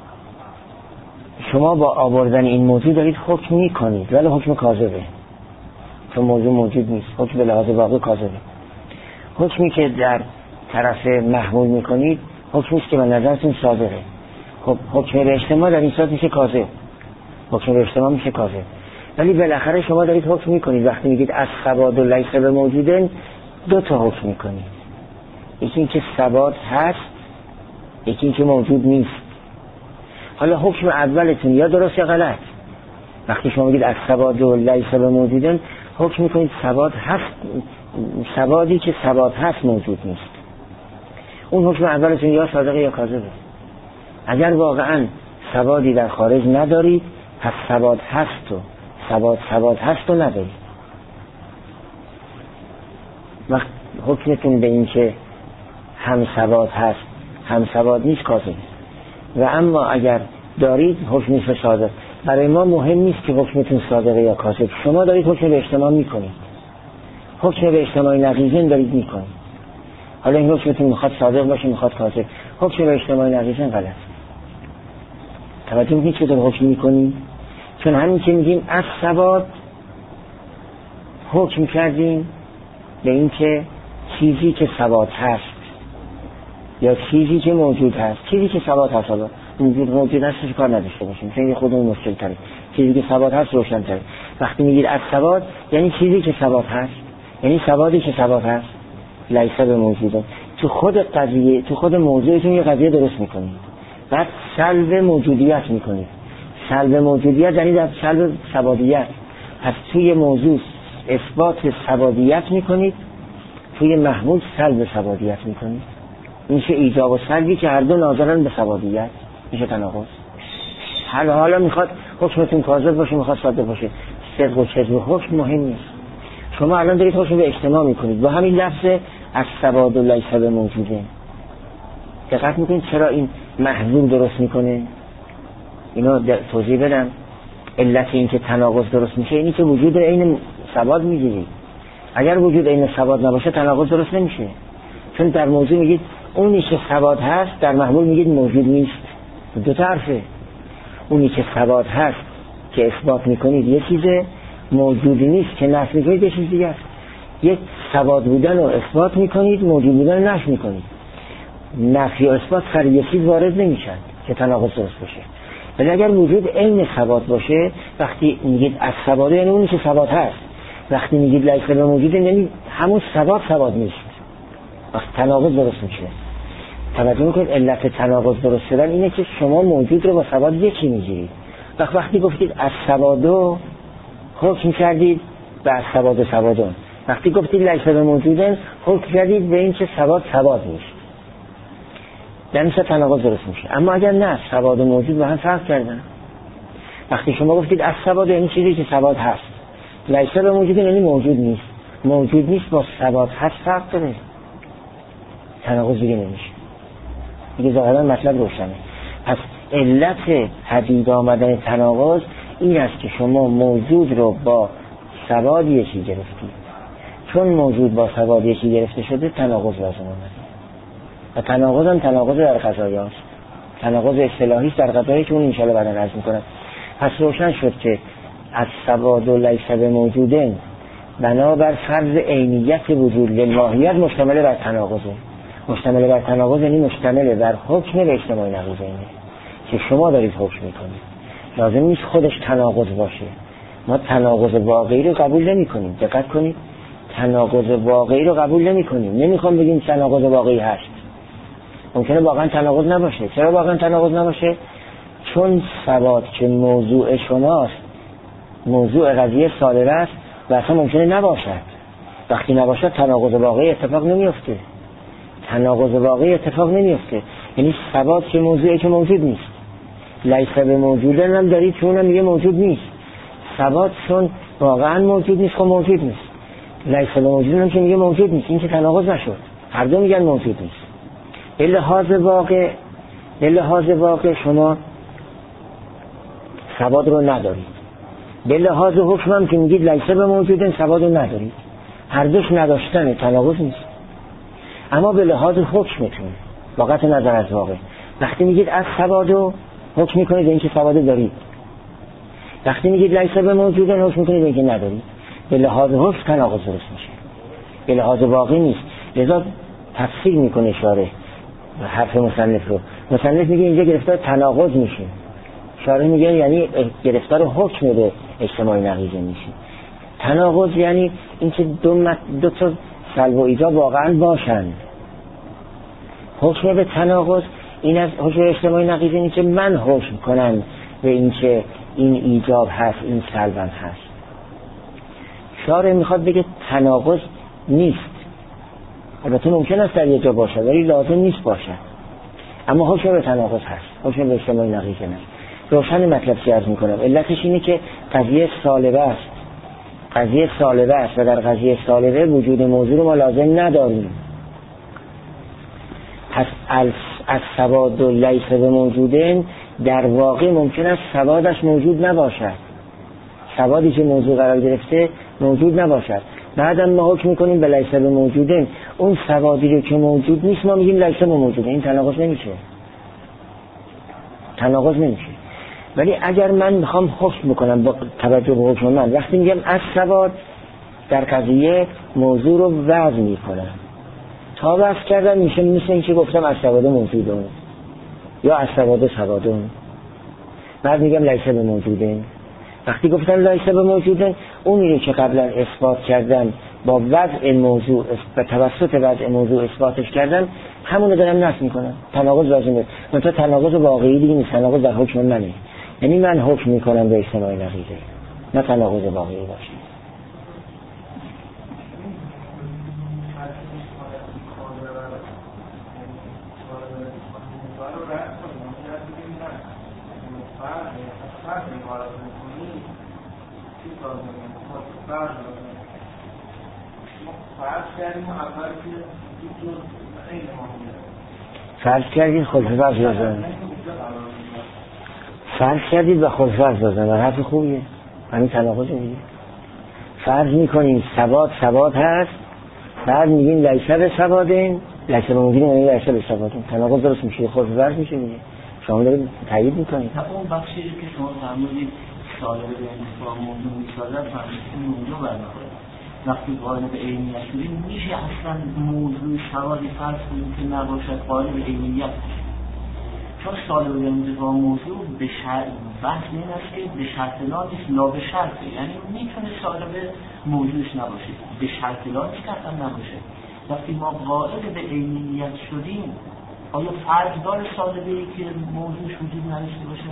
شما با آوردن این موضوع دارید حکم میکنید ولی حکم کاذبه، چون موضوع موجود نیست. حکم به لحاظ واقع کاذبه. حکمی که در طرف محمول میکنید حکمی است که به نظرتون صادقه. خب حکم به اجتماع در این صورت میشه کاذب، حکم به اجتماع میشه کاذب، ولی بالاخره شما دارید حکم میکنید. وقتی میگید از سواد و لیس به موجودن دو تا حکم میکنید، یکی این که سواد هست، یکی این که موجود نیست. حالا حکم اولتون یا درست یا غلط. وقتی شما میگید از سواد و لیس به موجودن حکم میکنید سواد هست، سوادی که سواد هست موجود نیست. اون حکم اولتون یا صادقه یا کاذبه. اگر واقعا سوادی در خارج ندارید پس سواد هست و سواد سواد هست و ندارید. وقت حکمتون به این که هم سواد هست هم سواد نیست کاذبه. و اما اگر دارید حکم نیست صادق. برای ما مهم نیست که حکمتون صادقه یا کاذب، شما دارید حکم به اجتماع میکنید، حکم به اجتماعی نقیضین دارید میکنید. حالا این حکمتون میخواد صادق باشه میخواد کاذب، حکم به اجتماعی نقیضین غلط. توجه میکنید چطور حکم میکنید؟ چون همین که میگیم از سواد حکم کردیم به این که چیزی که سواد هست یا چیزی که موجود هست، چیزی که سواد هست حالا موجود موجود هست چه کار نداشته باشیم چون یه خودمون مشکل تره، چیزی که سواد هست روشن تره. وقتی میگید از سواد یعنی چیزی که سواد هست، یعنی سوادی که سواد هست لیس به موجوده. تو خود قضیه تو خود موضوعتون یه قضیه درست میکنید، بعد سلب موجودیت میکنید. سلب موجودیت یعنی در سلب سوادیت. پس توی موضوع اثبات سوادیت میکنید، توی محمول سلب سوادیت میکنید. میشه ایجاب و سلبی که هر دو ناظرن به سوادیت، میشه تناقض. حالا حالا میخواد حکمتون کاذب باشه میخواد صادق باشه، صدق و کذب حکم مهم نیست. شما الان دارید حکم به اجتماع میکنید با همین لفظ از سواد و لیس به موجوده. دقت میکنید چرا این محزون درست میکنه؟ اینو توضیح بدم. علت این که تناقض درست میشه اینی که وجود عین سواد میگیرید. اگر وجود عین سواد نباشه تناقض درست نمیشه، چون در موضوع میگید اونی که سواد هست، در محمول میگید موجود نیست. دو طرفه. اونی که سواد هست که اثبات میکنید یه چیزه، موجود نیست که نفی میکنید یه چیز دیگه است. یک سواد بودن رو اثبات میکنید، موجود بودن رو نفی میکنید. نفی و اثبات سر یه چیز وارد نمیشن که تناقض درست بشه. ولی اگر وجود عین سواد باشه، وقتی میگید از سواد یعنی اونی که سواد هست، وقتی میگید لیس به موجود یعنی همون سواد سواد نیست. وقت تناقض درست میشه. توجه میکنید علت تناقض درست شدن اینه که شما موجود رو با سواد یکی میگیرید. وقت وقتی گفتید از سوادو حکم کردید به از سواد و سوادون، وقتی گفتید لیس به موجودن حکم کردید به این که سواد سواد میشه، در میشه تناقض درست میشه. اما اگر نه، سواد و موجود با هم فرق کردن. وقتی شما گفتید از سواد این چیزی که سواد هست، لیس به موجودن یعنی موجود نیست، موجود نیست با سواد هست فرق داره، تناقض دیگه نمیشه. دیگه ظاهرا مطلب روشنه. پس علت پدید آمدن تناقض این است که شما موجود رو با سواد یکی گرفتید. چون موجود با سواد یکی گرفته شده، تناقض لازم آمده. و تناقض هم تناقض در قضایی هست، تناقض اصطلاحی در قضایی که اون انشاءالله بعدا عرض میکنم. پس روشن شد که از سواد و لیس به موجودن بنابر فرض عینیت وجود للماهیت مشتمل بر تناقضه. مشتمل بر تناقض یعنی مشتمل بر حکم به اجتماعی نقیض اینه که شما دارید حکم میکنید. لازم نیست خودش تناقض باشه. ما تناقض واقعی رو قبول نمی کنیم. دقت کنید، تناقض واقعی رو قبول نمی کنیم. نمیخوام بگیم تناقض واقعی هست، ممکنه واقعا تناقض نباشه. چرا واقعا تناقض نباشه؟ چون سواد که موضوع شماست، موضوع قضیه صادره است و اصلا ممکنه نباشد. وقتی نباشد تناقض واقعی اتفاق نمیفته. تناقض واقعی اتفاق نمیفته یعنی سواد که موضوعی که موجود نیست. لیس به موجودن هم دارید که اونم میگه موجود نیست. سواد چون واقعا موجود نیست، خب موجود نیست. لیس به موجودن هم که میگه موجود نیست، این که تناقض نشد، هر دو میگن موجود نیست. به لحاظ واقع به لحاظ واقع شما سواد رو ندارید. به لحاظ حکم هم که میگید لیس به موجودن، سواد رو ندارید. هر دوش نداشتن تناقض نیست. اما به لحاظ حکمتون واقعا نظر از واقع، وقتی میگید از سوادو حکم میکنید این که سوادو دارید، وقتی میگید لیس به موجودن حکم میکنید این که ندارید. به لحاظ حکم تناقض درست میشه، به لحاظ واقعی نیست. لذا تفسیر میکنه شارح حرف مصنف رو. مصنف میگه اینجا گرفتار تناقض میشه، شارح میگه یعنی گرفتار حکم به اجتماعی نقیضه میشه. تناقض یعنی اینکه دو, دو تا سلب و ایجاب واقعا باشن. حکم به تناقض این از حکم اجتماعی نقیضه اینه که من حکم کنم به این که این ایجاب هست، این سلبم هست. شارع میخواد بگه تناقض نیست، البته ممکن است در یه جا باشه ولی لازم نیست باشه، اما حکم به تناقض هست، حکم به اجتماعی نقیضه نه. روشن مطلب چی عرض میکنم؟ علتش اینه که قضیه سالبه است، قضیه سالبه است و در قضیه سالبه وجود موضوع رو ما لازم نداریم. پس از سواد و لیس به موجودن در واقع ممکن است سوادش موجود نباشد، سوادی که موضوع قرار گرفته موجود نباشد. بعدم ما حکم میکنیم به لیس به موجودن، اون سوادی رو که موجود نیست ما میگیم لیس به موجودن. این تناقض نمیشه، تناقض نمیشه. ولی اگر من میخوام حکم بکنم با توجه به حکم من، وقتی میگم از سواد در قضیه موضوع رو وضع میکنم، تا وضع کردن میشه مثل این که گفتم از سواد موجودون یا از سواد سوادون، بعد میگم لیس به موجودن. وقتی گفتم لیس به موجودن، اونی رو که قبلا اثبات کردن با وضع موضوع به توسط وضع موضوع اثباتش کردن، همونو دارم نفی میکنم. تناقض لازمه، منتها تناقض واقعی دیگه نیست، تناقض در حکم منه. یعنی من حکم میکنم به اجتماعی نقیضه، نه تناقض واقعی باشه. فرض کردید خود فرض لازم فرض کردید و خود فرض لازم و حرف خوبیه، همین تناقض میگه. فرض میکنیم سواد سواد هست، بعد میگیم لیس به سوادین، لیس به موجودین یعنی لیس به سوادین، تناقض درست میشه، خود فرض میشه دیگه. شما دارید تایید میکنید. اون بخشی که شما فرمودید سالب به انتفاع موضوع میسازد فرمودید موضوع برمیخوره. وقتی قائل به عینیت شدیم میشه اصلا موضوع سوادی فرض کنیم که نباشد قائل به عینیت، چون سالب به انتفاع موضوع به شرط بحث این است که به شرط لا نیست، لا به شرطه، یعنی میتونه سالب موضوعش نباشه، به شرط لا نیست که اصلا نباشه. وقتی ما قائل به عینیت شدیم آیا فرض داره سالبه‌ای که موضوعش وجود نداشته باشه؟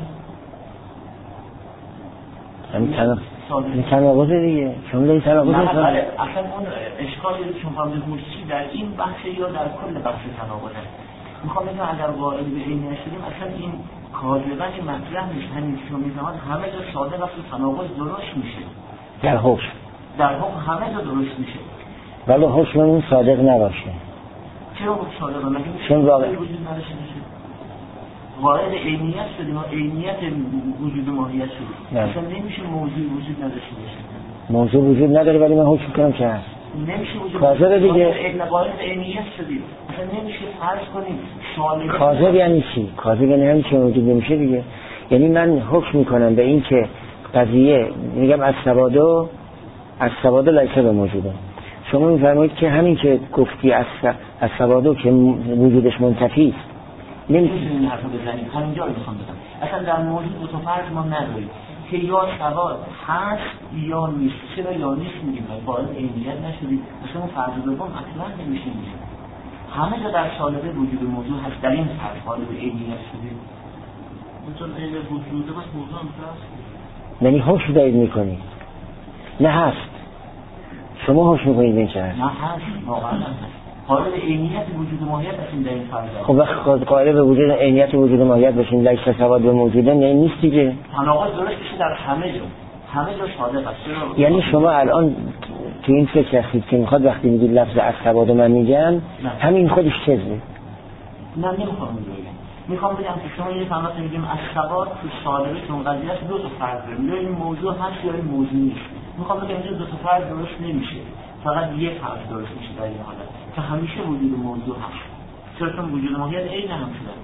این تناقضه دیگه، جمله تناقضه. نه بله، اصلا اون اشکالی که شما فرمودید مرسی در این بحث یا در کل بحث تناقضه. میخوام بگم اگر قائل به عینیت شدیم اصلا این کاذبا این مطرح میشه، همین که شما میفهمید همه جا ساده وقتی تناقض درست میشه در حکم در حکم همه جا درست میشه، ولی حکممون صادق نباشه. چرا حکم صادق نباشه؟ چون واقعا وجود نداشته باشه. وارد عینیت شدیم و عینیت وجود ماهیت شدیم، اصلا نمیشه موضوع وجود نداشته باشه. موضوع وجود نداره ولی من حکم کنم که هست. نمیشه وجود کاذب دیگه. وارد عینیت شدیم اصلا نمیشه فرض کنیم سوال. کاذب یعنی چی؟ کاذب یعنی همین که وجود نمیشه دیگه. یعنی من حکم میکنم به این که قضیه، میگم از سوادو از سوادو لیسه به موجوده. شما میفرمایید که همین که گفتی از از سوادو که وجودش منتفی است، نمیتونیم این حرفو بزنیم. همینجا رو میخوام بزنم اصلا در موضوع دو تا فرض ما نداریم که یا سواد هست یا نیست. چرا یا نیست میگیم؟ باید عینیت نشدیم، اصلا اون فرض دوم اصلا نمیشه میشه. همه جا در سالبه وجود موضوع هست، در این فرض حال به عینیت شدیم. چون عین وجوده بس موضوع هم هست، یعنی حکم دارید میکنید نه هست. شما حکم میکنید این چه هست؟ نه هست، واقعا هست. قائل به عینیت وجود ماهیت بشیم در این فرض. خب وقتی قائل به وجود عینیت وجود ماهیت بشیم لیس سواد به موجوده نه نیست دیگه. تناقض درست بشه در همه جا، همه جا صادق است. یعنی شما الان تو این فکر هستید که میخواد وقتی میگید لفظ از سواد من میگم همین خودش چیزه؟ نه نمیخوام بگم. میخوام بگم که شما یه فهمت میگیم از سواد تو سالبه چون قضیه است دو تا فرض داریم، یا این موضوع هست یا این موضوع نیست. میخوام بگم اینجا دو تا فرض درست نمیشه، فقط یک فرض درست میشه در این حالت که همیشه وجود موضوع هست. چرا چون وجود ماهیت عین هم شده.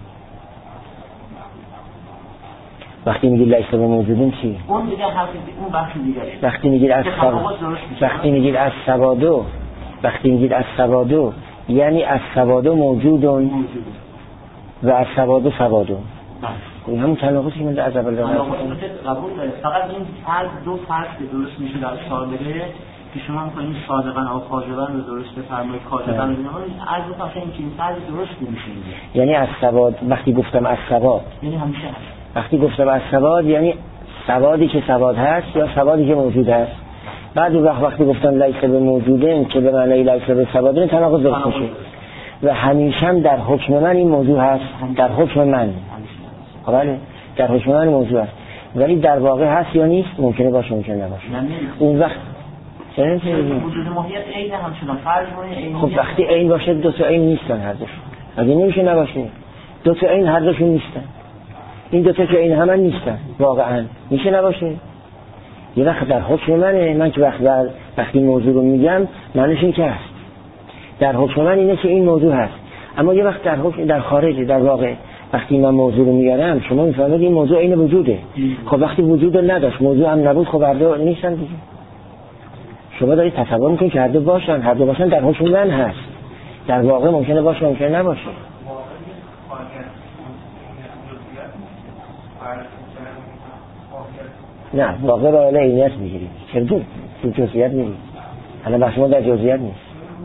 وقتی میگید لیس به موجودین چی؟ اون دیگه حرف اون بحث دیگه است. وقتی میگید از سواد وقتی میگید از سوادو وقتی میگید از سوادو یعنی از سوادو موجودون موجود. و از سوادو سوادو. بله. همون تناقضی که من از اول دارم. قبول داره. فقط این فرض دو فرض که درست میشه در سالبه که شما میکنید صادقاً و کاذباً رو درست بفرمایید، کاذباً رو عرض بکنم که این فرض درست نمیشه. یعنی از سواد وقتی گفتم از سواد یعنی همیشه هست. وقتی گفتم از سواد یعنی سوادی که سواد هست یا سوادی که موجود هست. بعد وقت وقتی گفتم لیس به موجوده که به معنی لیس به سواده تناقض درست میشه. و همیشه هم در حکم من این موضوع هست، در حکم من. بله در حکم من موضوع هست. ولی در واقع هست یا نیست؟ ممکنه باشه ممکنه نباشه. اون وقت وجود ماهیت عین هم شدن فرض کنید. خب وقتی عین باشه دو تا عین نیستن هر دوشون. اگه نمیشه نباشه. دو تا عین هر دوشون نیستن. این دو تا که عین هم نیستن واقعا. میشه نباشه. یه وقت در حکم منه، من که وقت در وقتی موضوع رو میگم معنیش این که هست. در حکم من اینه که این موضوع هست. اما یه وقت در حکم در خارج در واقع وقتی من موضوع رو میارم شما میفهمید این موضوع عین وجوده. خب وقتی وجود نداشت موضوع هم نبود خب هر دو نیستن دیگه. شما دارید تصور میکنید که هر دو باشن، هر دو باشن در حکم من هست. در واقع ممکنه باشه ممکنه نباشه. نه واقع را اله عینیت میگیرید. چرا دو تو جزئیات میگیرید. حالا بحث ما در جزئیات نیست.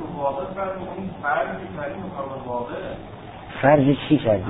فرض چی کردی؟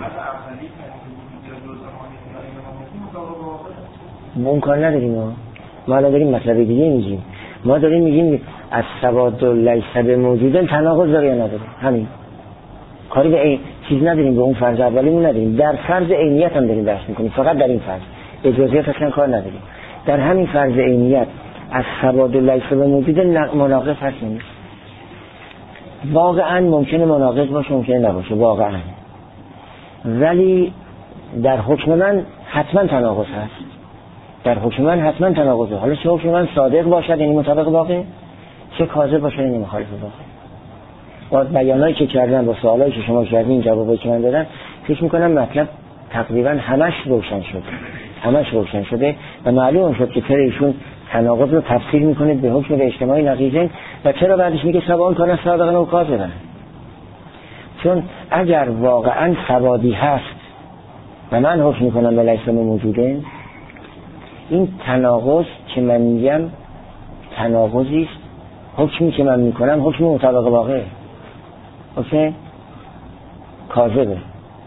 ما اون کار نداریم ما. ما الان داریم مطلب دیگه میگیم. ما داریم میگیم از سواد و لیس به موجودن تناقض داره یا نداره. همین. کاری به این چیز نداریم، به اون فرض اولیمون نداریم. در فرض عینیت هم داریم بحث میکنیم. فقط در این فرض. به جزئیات اصلا کار نداریم. در همین فرض عینیت از سواد و لیس به موجودن مناقض هست نیست. واقعا ممکنه مناقض باشه ممکنه نباشه واقعا. ولی در حکم من حتما تناقض هست. در حکم من حتما تناقضه. حالا چه حکم من صادق باشد یعنی مطابق واقع، چه کاذب باشد یعنی مخالف واقع. با بیانایی که کردن با سوالایی که شما کردین جوابایی که من دادم فکر میکنم مطلب تقریبا همش روشن شده. همش روشن شده و معلوم شد که چرا ایشون تناقض رو تفسیر میکنه به حکم به اجتماعی نقیضین و چرا بعدش میگه سوال کنه صادقاً و کاذباً. چون اگر واقعا سوادی هست و من حکم میکنم به لیس موجوده، این تناقض که من میگم تناقضی است. حکمی که من میکنم حکم مطابق واقع. اوکی؟ کاذبه.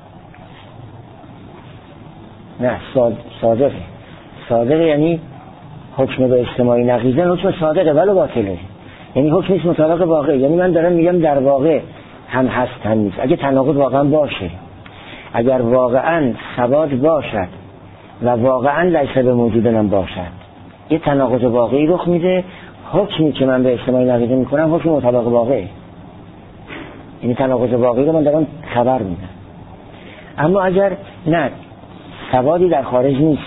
نه صادقه. صادقه یعنی حکم به اجتماعی نقیضه حکم صادقه ولی باطله، یعنی حکمش مطابق واقع. یعنی من دارم میگم در واقع هم هست هم نیست. اگه تناقض واقعا باشه، اگر واقعا ثبات باشد و واقعا لیس به موجودن باشد، یه تناقض واقعی رخ میده، حکمی که من به اجتماعی نقیضه میکنم حکم مطابق واقعه، یعنی تناقض واقعی رو من دارم خبر میدم. اما اگر نه ثباتی در خارج نیست،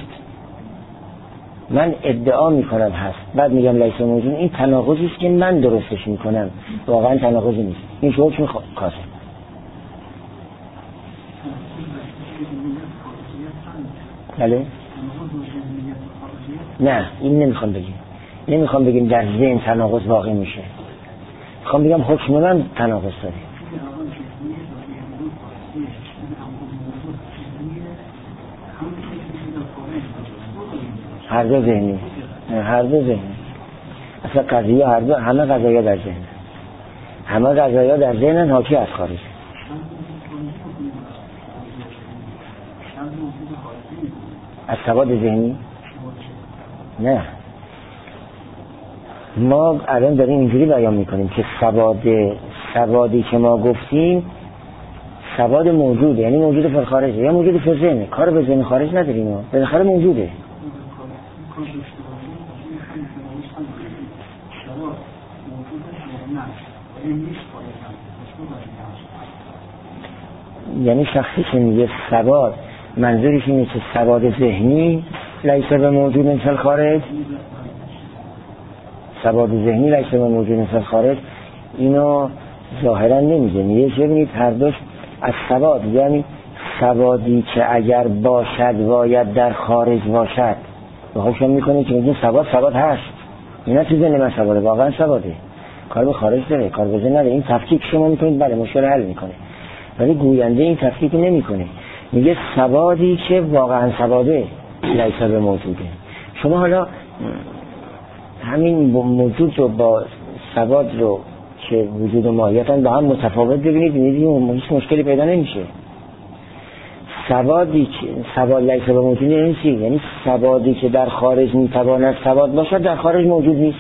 من ادعا میکنم هست، بعد میگم لیس موجود، این تناقضی است که من درستش میکنم، واقعا تناقضی نیست، این حکم کاذب. بله؟ نه این نمیخوام بگیم، نمیخوام بگیم در ذهن تناقض واقع میشه، میخوام بگم حکم من تناقض داره. هر دو ذهنی، هر دو ذهنی، اصلا قضیه هر دو، همه قضایا در ذهن، همه قضایا در ذهن حاکی از خارج. از ثبات ذهنی؟ نه، ما الان داریم اینجوری بیان میکنیم که ثبات ثباتی که ما گفتیم ثبات موجود، یعنی موجود فی خارجه یا موجود فی ذهن، کار به ذهن خارج نداریم، ما بالاخره موجوده. یعنی شخصی که میگه ثبات منظورش اینه که ثبات ذهنی لیس به موجود فی خارج، ثبات ذهنی لیس به موجود فی خارج، اینو ظاهرا نمیگه. میگه چه ببینید هر دوش از ثبات، یعنی ثباتی که اگر باشد باید در خارج باشد، و خب شما میکنید که میگین ثبات ثبات هست، اینا تو ذهن من ثباته، واقعا ثباته، کار به خارج داره، کار به ذهن نداره. این تفکیک شما میکنید بله مشکل حل میکنه، ولی گوینده این تفکیک نمیکنه، میگه ثباتی که واقعا ثباته لیس به موجوده. شما حالا همین موجود رو با ثبات رو که وجود و ماهیتن با هم متفاوت ببینید، ببینید هیچ مشکلی پیدا نمیشه. ثباتی که ثبات لیس به موجود یعنی چی؟ یعنی ثباتی که در خارج میتواند ثبات باشد در خارج موجود نیست.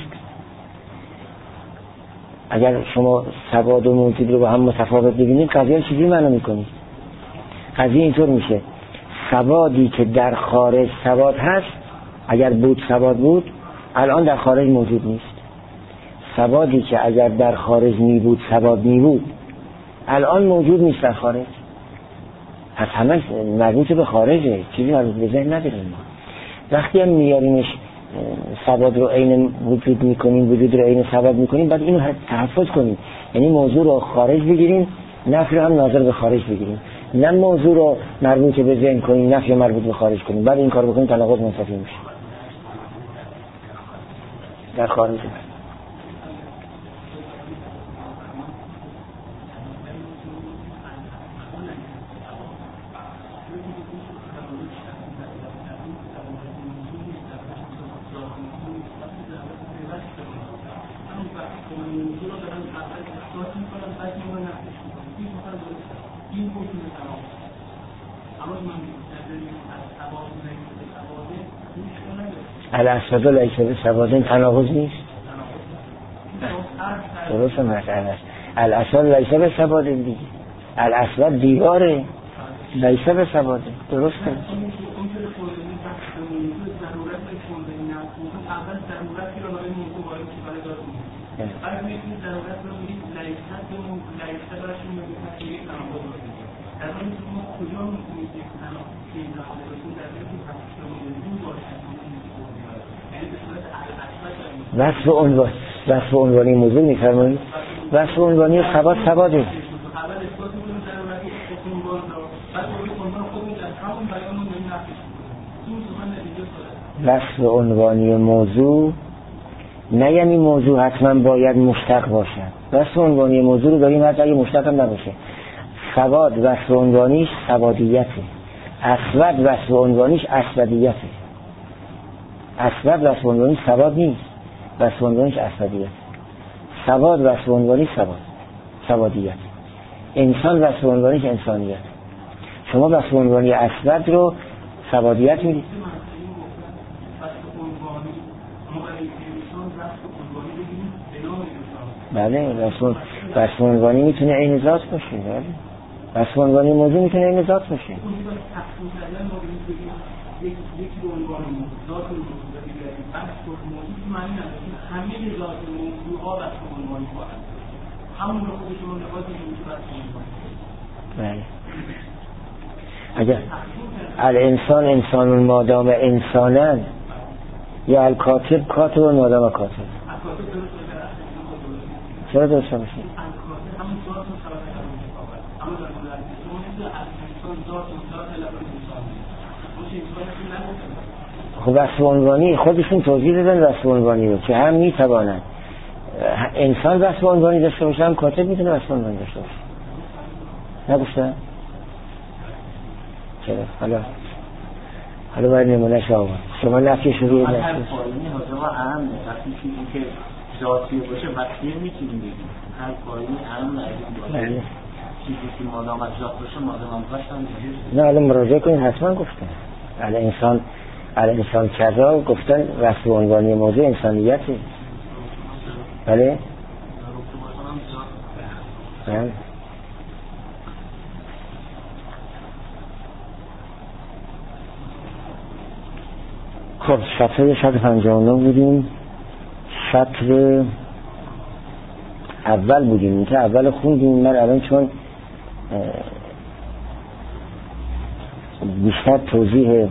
اگر شما ثبات و موجود رو با هم متفاوت ببینید قضیه چیزی معنی میکنید. قضیه اینطور میشه ثباتی که در خارج ثبات هست، اگر بود ثبات بود، الان در خارج موجود نیست. ثباتی که اگر در خارج می بود ثبات می بود، الان موجود نیست در خارج. پس همه مربوط به خارجه، چیزی مربوط به ذهن نداریم ما. وقتی هم میاریمش ثبات رو عین وجود میکنیم، وجود رو عین ثبات میکنیم، بعد اینو تحفظ کنیم، یعنی موضوع رو خارج بگیریم، نفی رو هم ناظر به خارج بگیریم، نه موضوع رو مربوط به ذهن کنیم، نفی مربوط به خارج کنیم. بعد این کار بکنیم تناقض منتفی میشه در خارج. الاسود لیس به ثبات، این تناقض نیست، درست مسئله است. الاسود لیس به ثبات دیگه، الاسود دیواره لیس به ثبات، درسته. وصف عنوان وصف عنوانی موضوع می‌فرمایید، وصف عنوانی ثبات ثباته. وصف عنوانی موضوع نه یعنی موضوع حتما باید مشتق باشد. وصف عنوانی موضوع رو داریم حتی اگه مشتق هم نباشه. ثبات وصف عنوانیش ثباتیته، اسود وصف عنوانیش اسودیته. اسود وصف عنوانیش ثبات نیست، وصف عنوانیش اسودیت. ثبات وصف عنوانیش ثبات ثباتیت. انسان وصف عنوانیش انسانیت. شما وصف عنوانی اسود رو سوادیت میدید. بله وصف وصف عنوانی میتونه عین ذات باشه. بله وصف عنوانی موضوع میتونه عین ذات باشه. یکی به عنوان ذات موضوع بگیریم بحث موضوع معنی نداره همه ذات موضوعها وصف عنوانی خواهند همون رو خودشون نقاط موضوع وصف عنوانی. بله اگر الانسان انسان مادام انسانا یا الکاتب کاتب مادام کاتب چرا درست میشه؟ خب وصف عنوانی خودشون توضیح دادن وصف عنوانی رو که هم میتوانند انسان وصف عنوانی داشته باشه هم کاتب میتونه وصف عنوانی داشته باشه. نگفتن؟ چرا؟ حالا حالا باید نمونه شما شما نفی شروع نفی هر پایینی حاضر اهم وقتی چیزی که ذاتی باشه وقتی میتونیم بگیم هر پایینی اهم نگیم باشه چیزی که مادام از ذات باشه مادام باشه هم دیگه نه حالا مراجعه کنید حتما گفتن الانسان الانسان کذا گفتن وصف عنوانی موضوع انسانیتی. بله بله خب سطر صد و پنجاه و نه بودیم. سطر اول بودیم که اول خوندیم. من الان چون بیشتر توضیح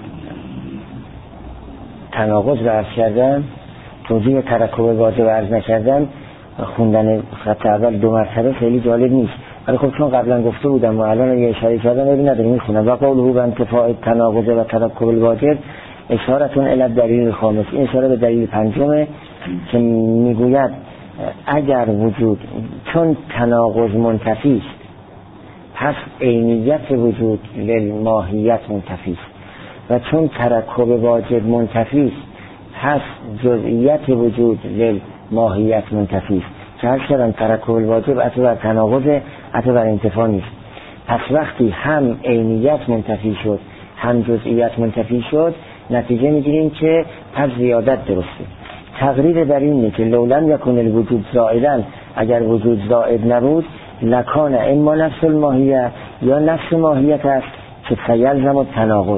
تناقض رو عرض کردم توضیح ترکب واجب عرض نکردم خوندن سطر اول دو مرتبه خیلی جالب نیست ولی خب چون قبلا گفته بودم و الان یه اشاره کردم ولی نداریم میخونم و قوله به انتفاع تناقض و ترکب الواجب اشارتون الی دلیل خامس. این اشاره به دلیل پنجمه که میگوید اگر وجود چون تناقض منتفی است پس عینیت وجود للماهیت منتفی است و چون ترکب واجب منتفی است پس جزئیت وجود للماهیت منتفی است که هر شدن ترکب الواجب عطف بر تناقض عطف بر انتفا نیست. پس وقتی هم عینیت منتفی شد هم جزئیت منتفی شد نتیجه میگیریم که پس زیادت درسته. تقریر در اینه که لولن یکون الوجود زائدا اگر وجود زائد نبود لکان اما نفس الماهیت یا نفس ماهیت است که فیلزم و تناقض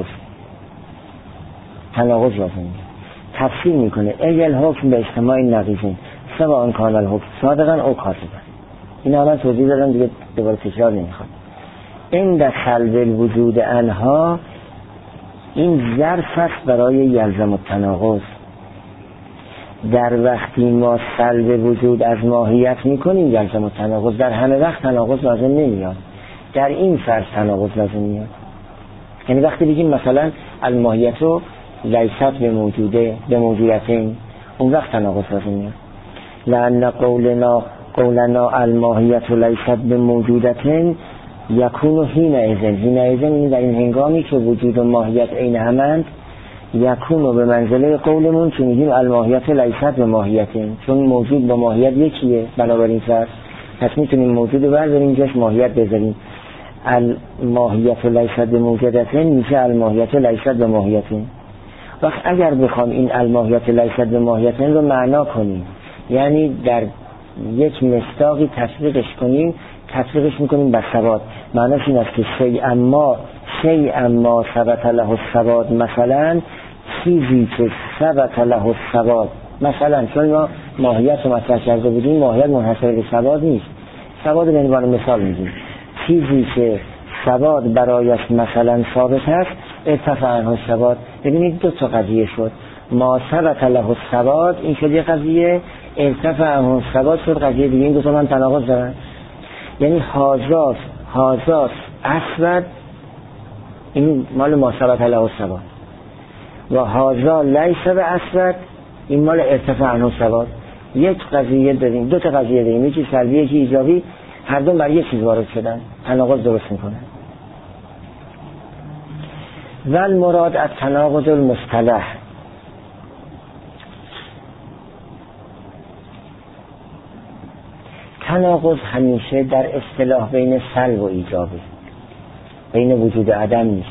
تناقض لازمه. تفسیر میکنه ایل حکم به اجتماع نقیضین سوا آن کان الحکم صادقا او کاذبا. این همه توضیح دادم دیگه دوباره تکرار نمیخواد. این در سلب الوجود انها این ظرف است برای یلزم و تناقض. در وقتی ما سلب وجود از ماهیت میکنیم یلزم و تناقض در همه وقت تناقض لازم نمیاد در این فرض تناقض لازم میاد. یعنی وقتی بگیم مثلا الماهیت رو لیست به موجوده به موجودتین اون وقت تناقض لازم میاد. لأن قولنا قولنا الماهیت لیست به موجودتین یکون حین ایزن حین ایزن این در این هنگامی که وجود و ماهیت عین همند یکون به منزله قولمون که میگیم الماهیت لیست به ماهیتین چون موجود با ماهیت یکیه بنابراین فرض پس میتونیم موجود رو برداریم جاش ماهیت بذاریم. الماهیت لیست به موجودتین میشه الماهیت لیست به ماهیتین. وقت اگر بخوام این الماهیت لیست به ماهیتین رو معنا کنیم یعنی در یک مصداقی تطبیقش کنیم تطبیقش میکنیم بر ثبات. معناش این است که شیء اما شیء اما ثبت له الثبات مثلا چیزی که ثبت له الثبات مثلا چون ما ماهیت رو مطرح کرده بودیم ماهیت منحصر به ثبات نیست ثبات به عنوان مثال میگیم چیزی که ثبات برایش مثلا ثابت است ارتفع عنه الثبات. ببینید دو تا قضیه شد ما ثبت له الثبات این شد یه قضیه ارتفع عنه الثبات شد قضیه دیگه. این دو تا من تناقض دارن یعنی حاضاس حاضاس اسود این مال ما ثبت له الثبات و حاضا لیس به اسود این مال ارتفاع عنه الثبات. یک قضیه داریم دو تا قضیه داریم یکی سلبی یکی ایجابی هر دو بر یک چیز وارد شدن تناقض درست میکنن. و المراد از تناقض المصطلح تناقض همیشه در اصطلاح بین سلب و ایجابه، بین وجود عدم نیست.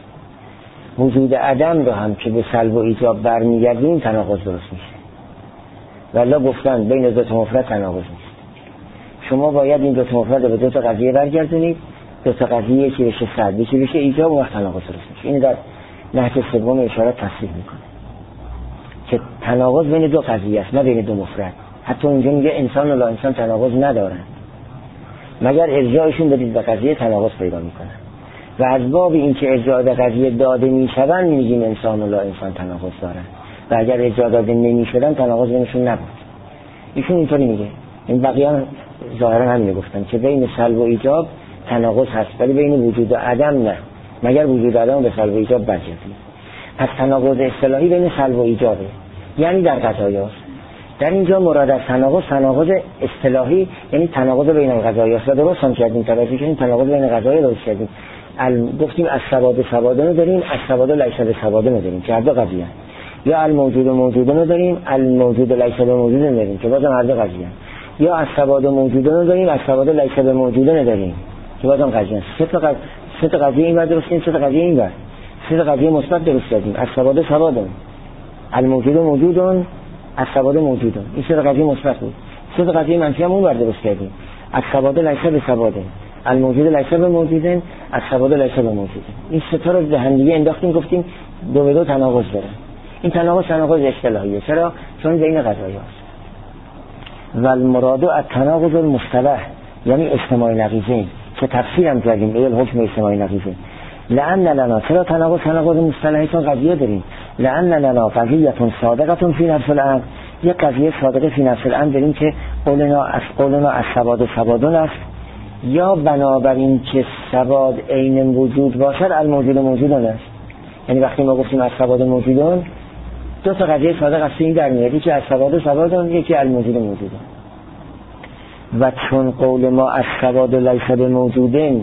وجود عدم رو هم که به سلب و ایجاب برمیگردیم تناقض درست میشه. والله گفتن بین دو تا مفرد تناقض نیست. شما باید این دو تا مفرد رو به دو تا قضیه برگردونید، دو تا قضیه یکی بشه سلب یکی بشه ایجاب و وقت تناقض درست میشه. این در نهج سوم اشاره تصریح میکنه که تناقض بین دو قضیه است نه بین دو مفرد. حتی اونجا میگه انسان و لا انسان تناقض ندارن، مگر ارجاعشون بدید به قضیه تناقض پیدا میکنن و از باب این که ارجاع به قضیه داده میشون میگیم انسان و لا انسان تناقض دارن و اگر ارجاع داده نمیشدن تناقض بینشون نبود. ایشون اینطوری میگه. این بقیه ظاهرا همین گفتن که بین سلب و ایجاب تناقض هست ولی بین وجود و عدم نه، مگر وجود و عدم به سلب و ایجاب برگردیم. پس تناقض اصطلاحی بین سلب و ایجابه، یعنی در قضایا. در اینجا مراد از تناقض تناقض اصطلاحی یعنی تناقض بین القضایا است. درست هم کردیم توجه کنیم تناقض بین قضایا درست کردیم. گفتیم از سواد سوادن داریم، از سواد لیس به سوادن داریم که هر دو قضیه هست. یا الموجود موجودن داریم، الموجود لیس به موجودن داریم که بازم هر دو قضیه هست. یا از سواد موجودن داریم، از سواد لیس به موجودن داریم که بازم قضیه است. سه تا قضیه سه تا قضیه این ور درست کردیم، سه تا قضیه این ور. سه تا قضیه مثبت درست کردیم. از سواد سوادن، الموجود موجودن، از سواد موجودن. این سه تا قضیه مثبت بود. سه تا قضیه منفی هم اون ور درست کردیم. از سواد لیس به سوادن، الموجود لیس به موجودن، از سواد لیس به موجودن. این سه تا رو به هم دیگه انداختیم گفتیم دو به دو تناقض داره. این تناقض تناقض اصطلاحیه. چرا؟ چون بین قضایاست. و المراد التناقض المصطلح یعنی اجتماعی نقیضه که تفسیر هم کردیم به حکم اجتماعی نقیضه. لأن لنا چرا تناقض تناقض مصطلحی چون قضیه داریم. لأن لنا قضیه صادقه فی نفس الامر، یک قضیه صادقه فی نفس الامر داریم که قولنا از قولنا از سواد سوادن است، یا بنابراین که سواد عین وجود باشد الموجود موجودن است. یعنی وقتی ما گفتیم از سواد موجودن دو تا قضیه صادق است این در میاد، یکی از سواد سوادن یکی الموجود موجودن. و چون قول ما از سواد لیس به موجودن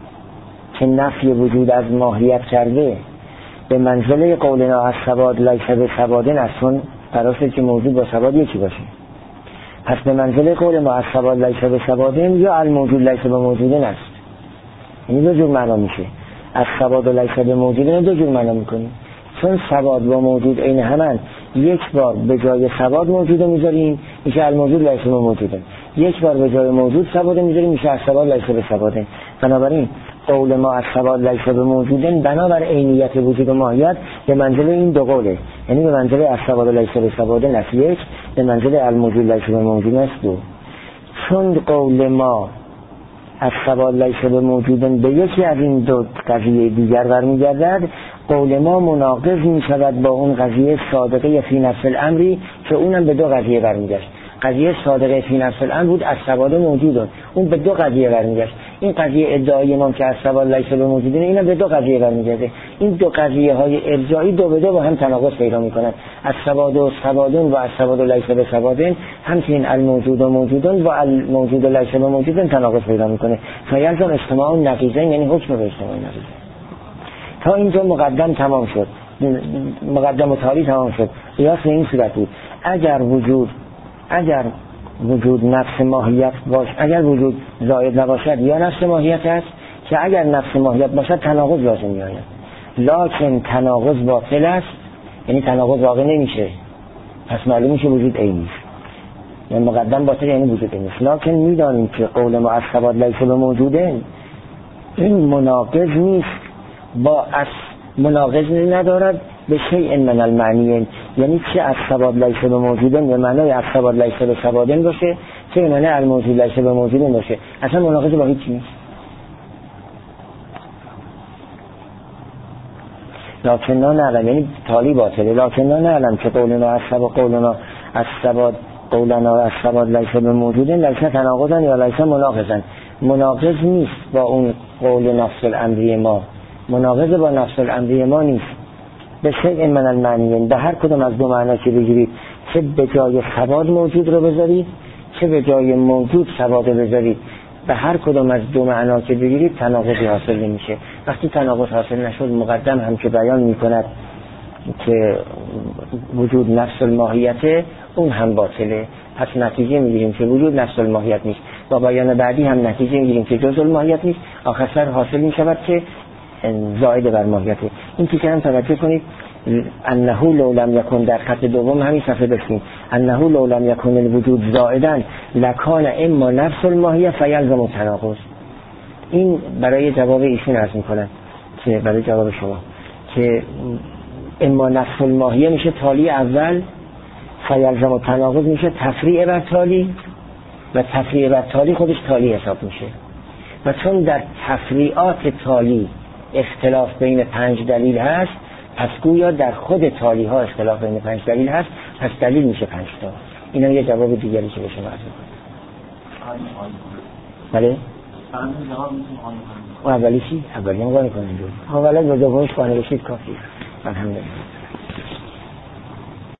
که نفی وجود از ماهیت کرده به منزله قولنا از سواد لیس به سوادن است، چون قراره که موجود با سواد یکی باشه. پس به منزله قول ما از سواد لیس به سوادن یا الموجود لیس به موجودن است. این دو جور معنا میشه. از سواد لیس به موجودن دو جور معنا میکنیم، چون سواد با موجود عین همن. یک بار به جای سواد موجود میذاریم میشه الموجود لیس به موجودن، یک بار به جای موجود سواد میذاریم میشه از سواد لیس به سوادن. بنابراین قول ما از سواد لیس به موجودن بنابر عینیت وجود و ماهیت به منزله این دو قوله، یعنی به منزله از سواد لیس به سوادن است یک، به منزله الموجود لیس به موجودن است دو. چون قول ما از سواد لیس به موجودن به یکی از این دو قضیه دیگر برمیگردد، قول ما مناقض می شود با اون قضیه صادقه فی نفس الامری که اونم به دو قضیه برمیگشت. قضیه صادقه فی نفس الامر بود از سواد موجودن، اون به دو قضیه برمیگشت. این قضیه ادعای ما که از سواد لیس به موجودن اینم به دو قضیه برمیگرده. این دو قضیه های ارجاعی دو به دو با هم تناقض پیدا میکنند. از سواد و سوادن و از سواد لیس به سوادن، همچنین الموجود و موجودن و الموجود لیس به موجودن تناقض پیدا میکنه. فیلزم اجتماع نقیضین یعنی حکم به اجتماع نقیضین. تا اینجا مقدم تمام شد، مقدم و تالی تمام شد. قیاس این صورت بود اگر وجود اگر وجود نفس ماهیت باشه، اگر وجود زائد نباشد یا نفس ماهیت است، که اگر نفس ماهیت باشد تناقض لازم میآید. لکن تناقض باطل است، یعنی تناقض واقع نمیشه، پس معلوم میشه وجود عینی است. یعنی مقدم باطل یعنی وجود عینی است. لکن میدانیم که قول ما از سواد لیس به موجوده این مناقض نیست، با از مناقض ندارد به شیء من المعنیین، یعنی چه از سواد لیس به موجودن به معنای از سواد لیس به سوادن باشه، چه به معنای الموجود لیس به موجودن باشه، اصلا مناقض با هیچ نیست. لکن نه نعلم یعنی تالی باطله. لکن نه نعلم که قولنا از سواد قولنا از سواد قولنا از سواد لیس به موجودن لیس تناقضن یا لیس مناقضن، مناقض نیست با اون قول نفس الامری ما، مناقض با نفس الامری ما نیست. به شیء من المعنیین، به هر کدوم از دو معنا که بگیرید، چه به جای سواد موجود رو بذارید چه به جای موجود سواد بذارید، به هر کدوم از دو معنا که بگیرید تناقضی حاصل نمیشه. وقتی تناقض حاصل نشد مقدم هم که بیان میکند که وجود نفس الماهیته اون هم باطله، پس نتیجه میگیریم که وجود نفس الماهیت نیست. با بیان بعدی هم نتیجه میگیریم که جزء الماهیت نیست، آخر سر حاصل می شود که زائد بر ماهیته. این تیکه هم توجه کنید، انه لو لم یکن، در خط دوم همین صفحه بخونید، انه لو لم یکن الوجود زائدا لکان اما نفس الماهیه فیلزم التناقض. این برای جواب ایشون عرض میکنن که برای جواب شما که اما نفس الماهیه میشه تالی اول، فیلزم التناقض میشه تفریع بر تالی و تفریع بر تالی خودش تالی حساب میشه. و چون در تفریعات تالی اختلاف بین پنج دلیل هست، پس گویا در خود تالی ها اختلاف بین پنج دلیل هست، پس دلیل میشه پنج تا. اینا یه جواب دیگری که به شما عرض میکنم. بله؟ و اولی چی؟ اولی هم قانع کنید. اولی با دومش قانع بشید کافی. الحمدلله.